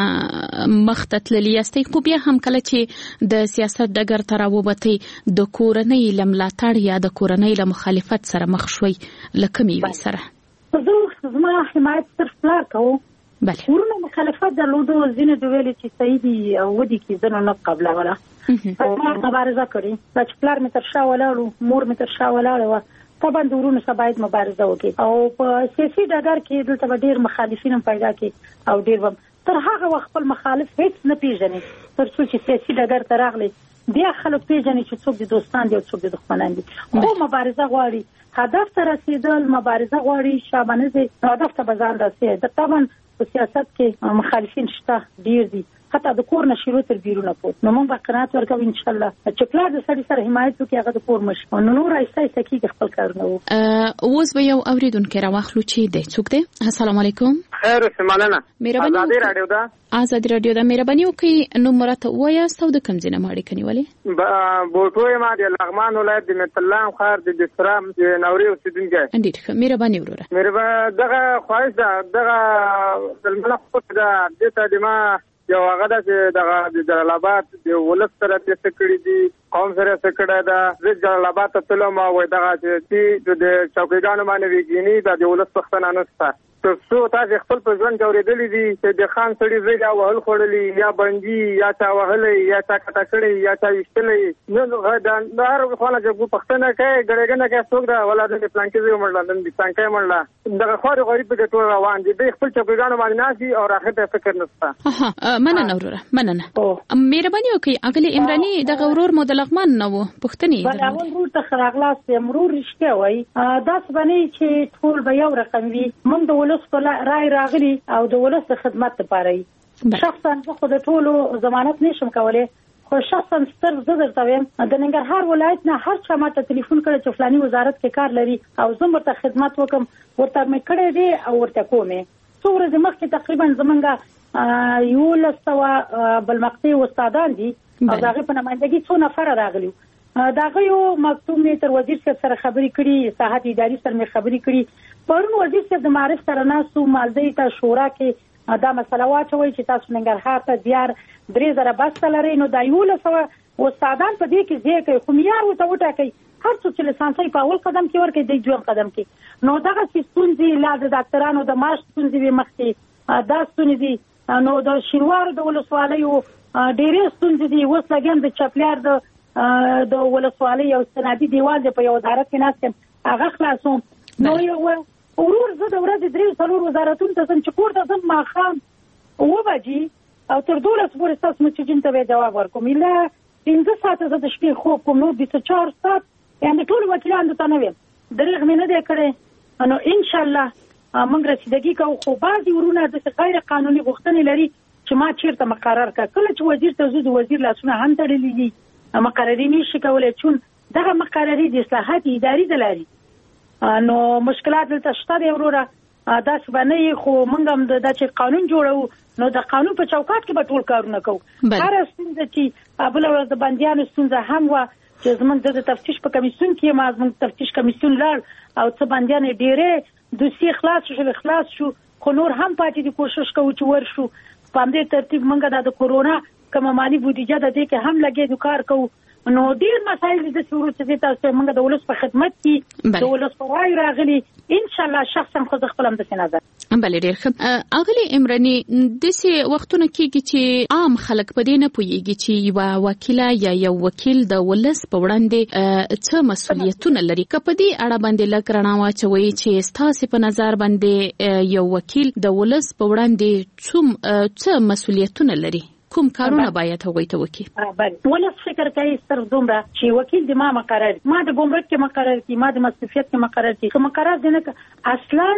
مخته تللي یاستئ خو بیا هم کله چې د سیاست ډګر ته راووتئ د کورنۍ له ملاتړ یا د کورنۍ له مخالفت سره مخ شوئ له کومې یوې سره زه زما حمایت صرف پلار کوو بله ورونه مخالفت درلودو ځینې د ویلې چې صحیح دي او ودي کې زه نو نه قبلوله ما مبارزه کړې دا چې پلار مې تر شا ولاړ و مور مې تر شا ولاړه وه طبعا د ورونو سره باید مبارزه وکړي او په سیاسي ډګر کې دلته به ډېر مخالفین هم پیدا کړي او ډېر به تر هغه وخت خپل مخالف هېڅ نه پېژني تر څو چې سیاسي ډګر ته راغلی بیا خلک پېژني چې څوک د دوستان دي او څوک د دښمنان دي خو مبارزه غواړي هدف ته رسېدل مبارزه غواړي شابانه دي هدف ته به ځان رسېږي د طبعا په سیاست کې مخالفین شته ډېر دي حتی د کور نشیرو تر بیرونه پوت نو موږ به قناعت ورکوو ان شاء الله چې پلار د سړي سره حمایت وکړي هغه د کور مشي نو نور ایسته ایسته کېږي خپل کارونه وکړي. اوس به یو اوریدونکی راواخلو چې دی څوک دی؟ السلام علیکم. خیر اوسه مننه. آزادي رادیو ده. آزادي رادیو ده. مهرباني وکړئ نو مرته وایاست او د کوم ځای نه مو اړیکه نیولې؟ بوټو ما د لغمان ولایت د متلام ښار د دسرام د نوري اوسیدونکی. ډېر ښه مهرباني وروره. مهرباني دغه خواهش ده دغه دلمنه خو ده د ته ما یو هغه د دغه د جلال آباد د ولس سره د سکړې دي قوم سره سکړه ده د جلال آباد ته تلم او دغه چې د چوکیدانو باندې ویګینی د ولس پښتنه نسته څو تاسو خپل په ځوان جوړېدلې دي چې د خان سړي زوی یا وهل خړلې یا بنجي یا تا وهلې یا تا کټه کړې یا تا وشتلې نو دا هر خپل چې پښتنه کوي ګړګنه کې څوک دا ولادت پلان کې زوی مړل د څنګه کې مړل دغه خوري غریب د ټول روان دي د خپل چوکیدانو باندې ناسي او راخه ته فکر نشته. ها مننه وروره مننه. مهرباني وکړئ اغلی عمراني دغه ورور مو د لغمان نه وو پښتني بل اول ورور ته خراغلاس مرور رښتیا وای دا سبني چې ټول به یو رقم وي موږ د ولس په رای راغلي او د ولس د خدمت لپاره شخصا خو د ټولو ضمانت نشم کولای خو شخصا ستر زه درته وایم د ننګرهار ولایت نه هر چا ماته ټلیفون کړی چې فلاني وزارت کې کار لري او زه ورته خدمت وکم ورته مې کړی دی او ورته کومې څو ورځې مخکې تقریبا زمونږ یولس سوه بلمقطع استادان دي او د هغې په نمایندګي څو نفره راغلي د هغه یو مکتوب مې تر وزیر صاحب سره خبرې کړي صحت اداري سره مې خبرې کړي پرون وزیر صاحب د معرف سره ناسو مالدۍ ته شورا کې دا مسله واچوي چې تاسو ننګرهار ته دیار درې زره بس لري نو دا یولس سوه استادان په دې کې ځای کوي خو معیار ورته وټاکئ هر څوک چې لیسانسي په اول قدم کې ورکړي د دویم قدم کې نو دغه ستونزې لا د ډاکټرانو د معاش ستونزې وي مخکې دا ستونزې نو د شینوارو د ولسوالیو ډېرې ستونزې دي اوس لګیم د چپلیار د د ولسوالۍ یو سنادي دیوال دی په یو وزارت کې ناست یم هغه خلاصوم نو یو ورور زه د ورځې درې څلور وزارتونو ته ځم چې کور ته ځم ماښام اوه بجې او تر دولس پورې ستاسو مسجین ته به جواب ورکوم الا پنځه ساعته زه د شپې خوب کوم نور بیست و چهار ساعت یعنې ټولو وکیلانو ته نه ویم دریغ مې نه دی کړی نو انشاءالله موږ رسیدګي کوو خو بعضې ورونه داسې غیر قانوني غوښتنې لري چې ما چېرته مقرر کړه کله چې وزیر ته ځو د وزیر لاسونه هم تړلي دي مقرري نشي کولای چون دغه مقرري د اصلاحات اداري د لري نو مشکلات دلته شته دی وروره دا سبنه خو موږ هم د چې قانون جوړو نو د قانون په چوکاټ کې به ټول کارونه کوو هر ستونزه چې بل ورځ د بندیانو ستونزه هم وه چې زموږ د تفتیش په کمیسیون کې ما زموږ تفتیش کمیسیون لاړ او څه بندیان ډېرې دوسیې خلاص شو خلاص شو خو نور هم پاتې دي کوشش کوو چې ورشو په همدې ترتیب موږ د کورونا کومه مالي بودیجه د دې کې هم لګېدو کار کوو نو ډېر مسایل دي چې وروسته تاسو موږ د ولس په خدمت کې د ولس په رای راغلي ان شاء الله شخصا خو خپل هم د نظر بلې ډېر ښه اغلي عمراني داسې وختونه کېږي چې عام خلک په دې نه پوهېږي چې یوه وکیله یا یو وکیل د ولس په وړاندې څه مسؤلیتونه لري که په دې اړه باندې لږ رڼا واچوئ چې ستاسې په نظر باندې یو وکیل د ولس په وړاندې څه مسؤلیتونه لري کوم کارونه باید هغوی ته وکړي؟ بله ولس فکر کوي صرف دومره چې وکیل د ما مقرر ما د ګمرک کې مقرر کړي ما د مصرفیت کې مقرر کړي که مقرر دی نه اصلا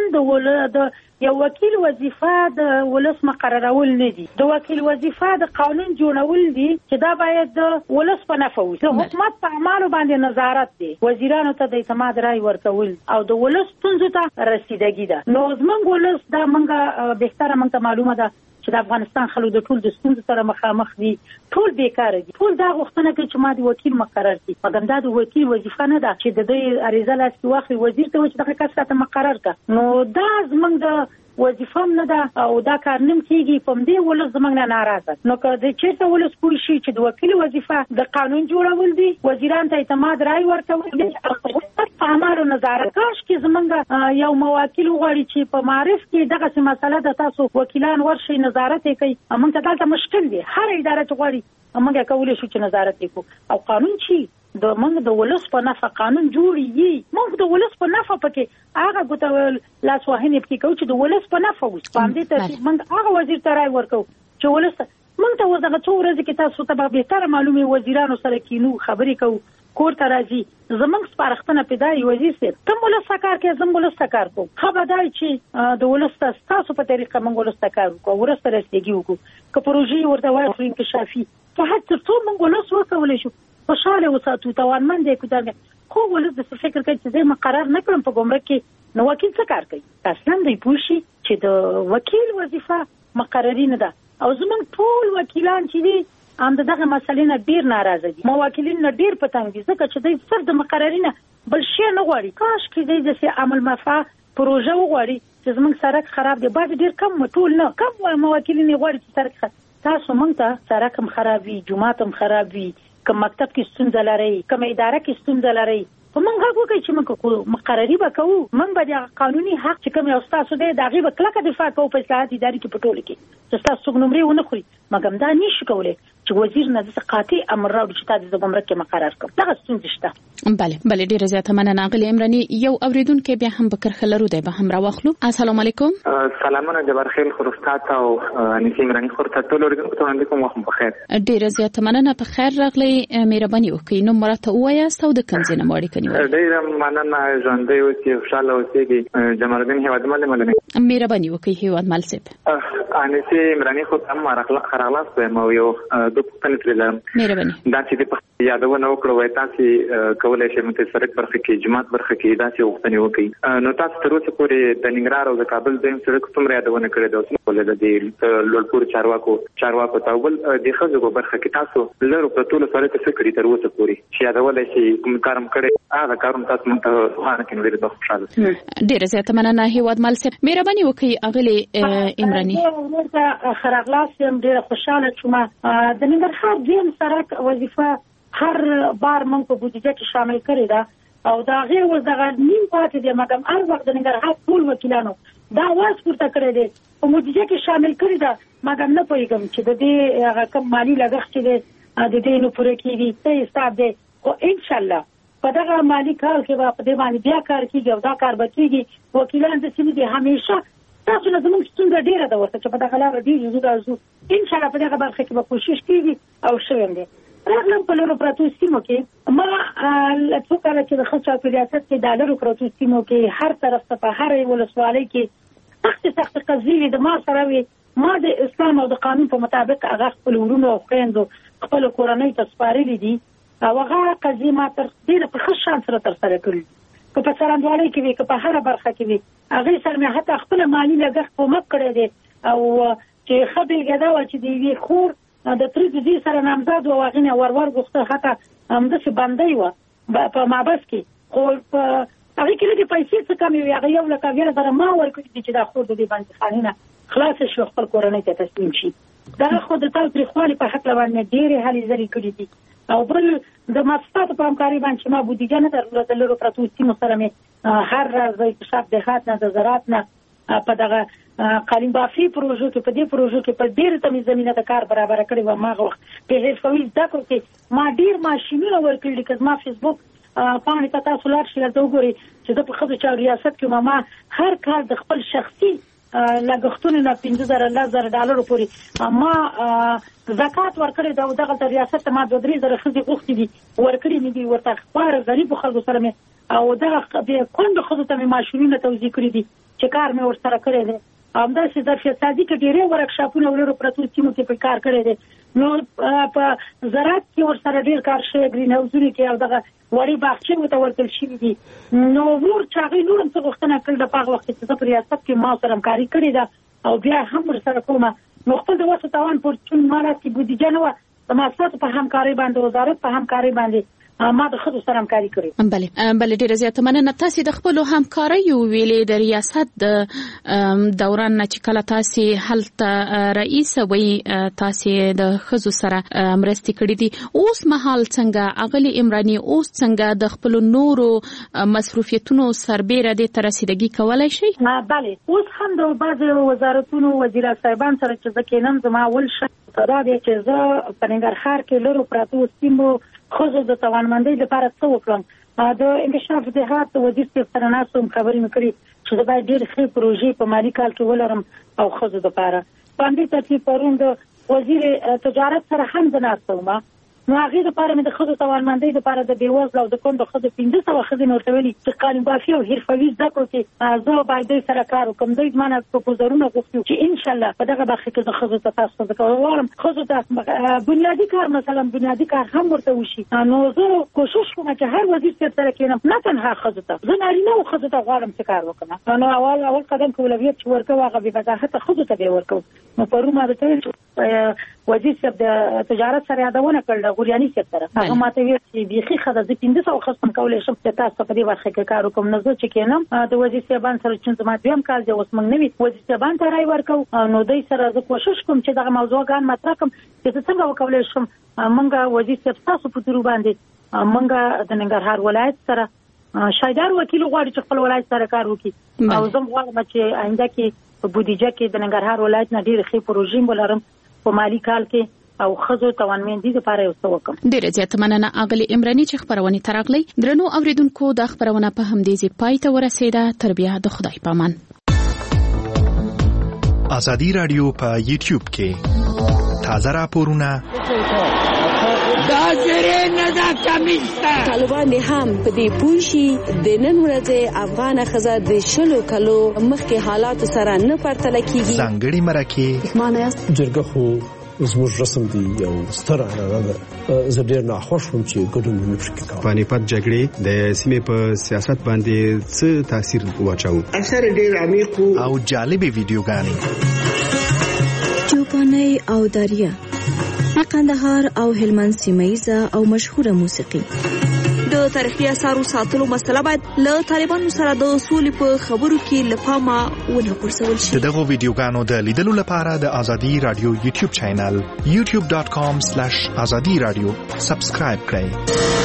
د یو وکیل وظیفه د ولس مقررول نه دي د وکیل وظیفه د قانون جوړول دي چې دا باید د ولس په نفع وي د حکومت په اعمالو باندې نظارت دی وزیرانو ته د اعتماد رای ورکول او د ولس ستونزو ته رسیدګي ده نو زموږ ولس دا موږ بهتره موږ ته معلومه ده چې د افغانستان خلک د ټول د ستونزو سره مخامخ دي ټول بیکاره دي ټول دا غوښتنه کوي چې ما د وکیل مقرر کړي مګر دا د وکیل وظیفه نه ده چې د دوی عریضه لاس کې واخلي وزیر ته چې دغه کس راته مقرر کړه نو دا زموږ د وظیفه نه ده او دا کار نیم کېږي په همدې ولس زموږ نه ناراضه نو که د چېرته ولس پوه شي چې د وکیل وظیفه د قانون جوړول دي وزیرانو ته اعتماد رای ورکول دي په اعمالو نظارت کاش کې زموږ یو موکیل وغواړي چې په معرف کې دغسې مسله ده تاسو وکیلان ورشئ نظارت یې کوي موږ ته دلته مشکل دی هر اداره چې غواړي موږ کولی شو چې نظارت یې کړو او قانون چې د موږ د ولس په نفع قانون جوړیږي موږ د ولس په نفع پکې هغه ګوته لاس وهنې پکې کوو چې د ولس په نفع وي په همدې ترتیب موږ هغه وزیر ته رای ورکوو چې ولس موږ ته اوس دغه څو ورځې کې تاسو ته به بهتره معلومې وزیرانو سره کینو خبرې کوو کور ته راځي زمونږ سپارښتنه پیدا یو وزیر سي ته ولسته کار کې زموږ ولسته کار کوو خبردار چې د ولسته تاسو په طریقه موږ ولسته کار وکړو ورسته رسېږي وکړو که پروژې ورته وایي انکشافي په هڅه څو موږ ولس وکولای شو خوشاله وساتو توانمند دي کوته خو ولس د فکر کوي چې زه مقرر نه کړم په ګمرک کې نو وکیل څه کار کوي اصلا دوی پوښي چې د وکیل وظیفه مقرري نه ده او زمونږ ټول وکیلان چې دي هم دغه مسلې نه ډیر ناراضه دي موکلین نه ډیر پتنګ دي ځکه چې دوی صرف د مقرري نه بل شي نه غواړي کاش کې دوی د عمل مفا پروژه وغواړي چې زمونږ سړک خراب دی بعد ډیر کم ټول نه کم موکلین غواړي چې سړک خراب تاسو مونږ ته سړک هم خراب وي جمعه هم خراب وي کوم مکتب کې ستونزه لري کوم اداره کې ستونزه لري په مونږ هغه کوي چې موږ مقرري وکړو موږ به د قانوني حق چې کوم یو تاسو دی د غیب کلکه دفاع کوو په اصلاحات اداري کې پټول کې چې تاسو نمرې ونه خوري مګم دا نشي کولای چې وزیر نه د قاطع امر راوړي چې تاسو د ګمرک کې مقرر کړئ دا ستونزه شته بله بله ډیره زیاته مننه غلی عمرانی یو اوریدونکو بیا هم بکر خلرو دی به هم راوخلو السلام علیکم سلامونه جبر خیل خرستات او انسی عمرانی خورته ټول اوریدونکو ته وړاندې کوم وخت بخیر ډیره زیاته مننه په خیر راغلی مهرباني وکړئ نو مرته وایاست او د کمزینه ماړي کني ډیره مننه ژوندۍ اوسئ خوشاله اوسئ جمال الدین هیوادمل ملنه مهرباني وکړئ هیوادمل صاحب انسی عمرانی خو هم خراغلاس به مو یو د پښتنې ترلم مهرباني دا چې په یادونه وکړو وای تاسو کولای شئ مته سرک برخه کې جماعت برخه کې دا چې وختنی وکړي نو تاسو تر اوسه پورې د ننګرهار او د کابل د سرک څومره یادونه کړې ده اوس ولې د لوړپور چارواکو چارواکو تاول د خزو برخه کې تاسو لرو په ټول سره څه کړی تر اوسه پورې چې یادولای شي کوم کارم کړی هغه کارم تاسو مونږ ته کې نو ډېر خوشاله ډېر زیاته مننه هیواد مال سره مهرباني وکړئ اغلی عمرانی ورته خراغلاس هم ډېر خوشاله شوم د ننګرهار دیم سرک وظیفه هر بار موږ په بودیجه کې شامل کړی دا او دا غیر ول دغه نیم پاتې دی مګم هر وخت د ننګرهار ټول وکیلانو دا واس پورته کړی دی په بودیجه کې شامل کړی دا مګم نه پوهیږم چې د دې هغه کم مالی لګښت دی د دې نو پوره کیږي ته حساب دی او ان شاء الله په دغه مالی کال کې په دې باندې بیا کار کیږي او دا کار به کیږي وکیلان د سیمې دي همیشه تاسو نه زموږ څنګه ډیره دا ورته چې په دغه لاره دی یو راځو ان شاء الله په دغه برخه کې به کوشش کیږي او شوم دي راغلم په لورو پروتو سیمو کې ما لته کله چې د خصوصي په ریاست کې د لورو پروتو سیمو کې هر طرف ته په هر ولسوالۍ کې سخت سخت قضیې د ما سره وي ما د اسلام او د قانون په مطابق هغه خپل ورونو او خويندو خپل کورنۍ ته سپارلي دي او هغه قضیې ما تر دې په ښه شان سره تر سره کړې که په څرنګوالۍ کې وي که په هر برخه کې وي هغه سره مې حتی خپل مالی لګښت کومک کړی دی او چې خبل غدا و چې دی خور د تر دې سره نامزد او غنه ورور غوښته حتی هم د څه باندې و په مابس کې خو هغه کې لږه پیسې څه کمی وي هغه یو لکه ویل سره ما ورکړي چې دا خور د دې باندې خانینه خلاص شو خپل کورنۍ ته تسلیم شي دا خو د تاسو پر خپل په حق باندې ډېرې هلي ځلې کړې دي او بل د ماستات په همکاري باندې ما بودیجه نه درلوده لرو پروتو سیمو سره مې هر ورځ شپ د خاط نه د زراعت نه په دغه قالین بافي پروژو کې په دې پروژو کې په ډېر تمې زمينه د کار برابر کړی و ما وخت په هیڅ فویل ذکر کې ما ډېر ماشينونه ورکړل چې ما فیسبوک باندې ته تاسو لار شي ته وګورئ چې د په خځو چا ریاست کې ما هر کار د خپل شخصي لګښتونه نه پنځه زره لزر ډالر پورې ما زکات ورکړی دا دغه ریاست ما د درې زره خځې غوښتي دي ورکړي مې دي ورته خبر غریب خلکو سره مې او دغه د کوند خځو ته مې ماشينونه توزیع کړی دي چې کار مې ورسره کړی دی همدا چې د فسادي کې ډېرې ورکشاپونه ولرو پروتو سیمو کې په کار کړی دی نو په زراعت کې ورسره ډېر کار شوی گرین هاوسونه کې او دغه وړي باغچې وته ورکړل شوي دي نو نور چې هغې نور هم څه غوښتنه کړې ده په هغه وخت کې چې زه په ریاست کې ما سره همکاري کړې ده او بیا هم ورسره کومه نو خپل د وسو توان پر چون ما راځي بودیجه نه وه د ماسواتو په همکارۍ باندې وزارت په همکارۍ باندې ما د خود سره همکاري کړې بله بله ډیره زیاته مننه تاسو د خپل همکارۍ ویلې د ریاست د دوران نه چې کله تاسو هلته رئیس وي تاسو د خزو سره مرستې کړې دي اوس مهال څنګه اغلی عمرانی اوس څنګه د خپل نورو مصروفیتونو سربېره د ترسیدګي کولای شي بله اوس هم د بعض وزارتونو وزیر صاحبان سره چې ځکه نن زما ول ش دا دې چې زه په ننګرهار کې لرو پروتو سیمو خو د توانمندۍ لپاره څه وکړم د انکشاف جهاد وزیر سره ناسوم خبرې مکړي چې دا ډېر ښه پروژې په مالي کال کې ولرم او خو د لپاره باندې ترتیب پرون د وزیر تجارت سره هم د ناسوم نو هغه لپاره مې د خزو توانمندۍ لپاره د بیوزلو او د کوم د خزو پنځه سوه خزې نورته ویلي چې قالینبافي او حرفوي زده کړو کې زه باید دوی سره کار وکړم. دوی زما پروپوزلونه غوښتي چې ان شاء الله په دغه برخه کې د خزو ته تاسو ته کوم خزو ته بنیادی کار مثلا بنیادی کار هم ورته وشي. نو زه کوشش کوم چې هر وزیر سره کېنم نه تنها خزو ته زه نارینه او خزو ته غواړم چې کار وکړم. نو اول اول قدم کې اولویت چې ورکو هغه به وضاحت خزو ته به ورکو. نو پرو ما ته وزیر صاحب د تجارت سره یادونه کړل غوریاني سره هغه ماته وی چې بيخي خزه د پنځه سوه خصم کولای شم چې تاسو په دې برخه کې کار وکم. نو زه چې کېنم د وزیر صاحب سره چې زما دویم کال دی اوس موږ نوې وزیر صاحب ته راي ورکو. نو دوی سره زه کوشش کوم چې دغه موضوعګان مطرح کوم چې څنګه وکولای شم. موږ وزیر صاحب تاسو په تورو باندې موږ د ننګرهار ولایت سره شایدار وکیل غواړي چې خپل ولایت سره کار وکړي او زه غواړم چې آینده کې په بودیجه کې د ننګرهار ولایت نه ډېر ښه پروژې ولرم په مالی کال کې او خزو توانمندي لپاره یو څه وکم. ډېر زیات مننه اغلی عمرانی چې خبرونه تراغلی. درنو اوریدونکو د خبرونه په همدې ځای پای ته ورسیده. تر بیا د خدای پامان. ازادي رادیو په یوټیوب کې تازه راپورونه دا زره نه دا کمیستا طالبان هم په دې پوښي د نن ورځې افغان خزه د شلو کلو مخکې حالات سره نه پرتل کیږي. ځانګړي مرکه معنی است جرګه خو زموږ رسم دی یو ستر عنعنه ده. زه ډېر ناخوښ وم چې ګډون مې پکې کاوه. پانیپت جګړې د سیمې په سیاست باندې څه تاثیر واچاوه؟ اثر ډېر عمیق او جالبې ویډیوګانې چوپاني او دریا قندهار او هلمند سیمایزه او مشهوره موسیقي. د تاریخي اثارو ساتلو مسله باید له طالبانو سره د اصول په خبرو کې لپاره ونه پرسول شي. دغه ویډیوګانو د لیدلو لپاره د ازادي رادیو یوټیوب چینل یوټیوب ډاټ کام سلیش ازادي رادیو سبسکرایب کړئ.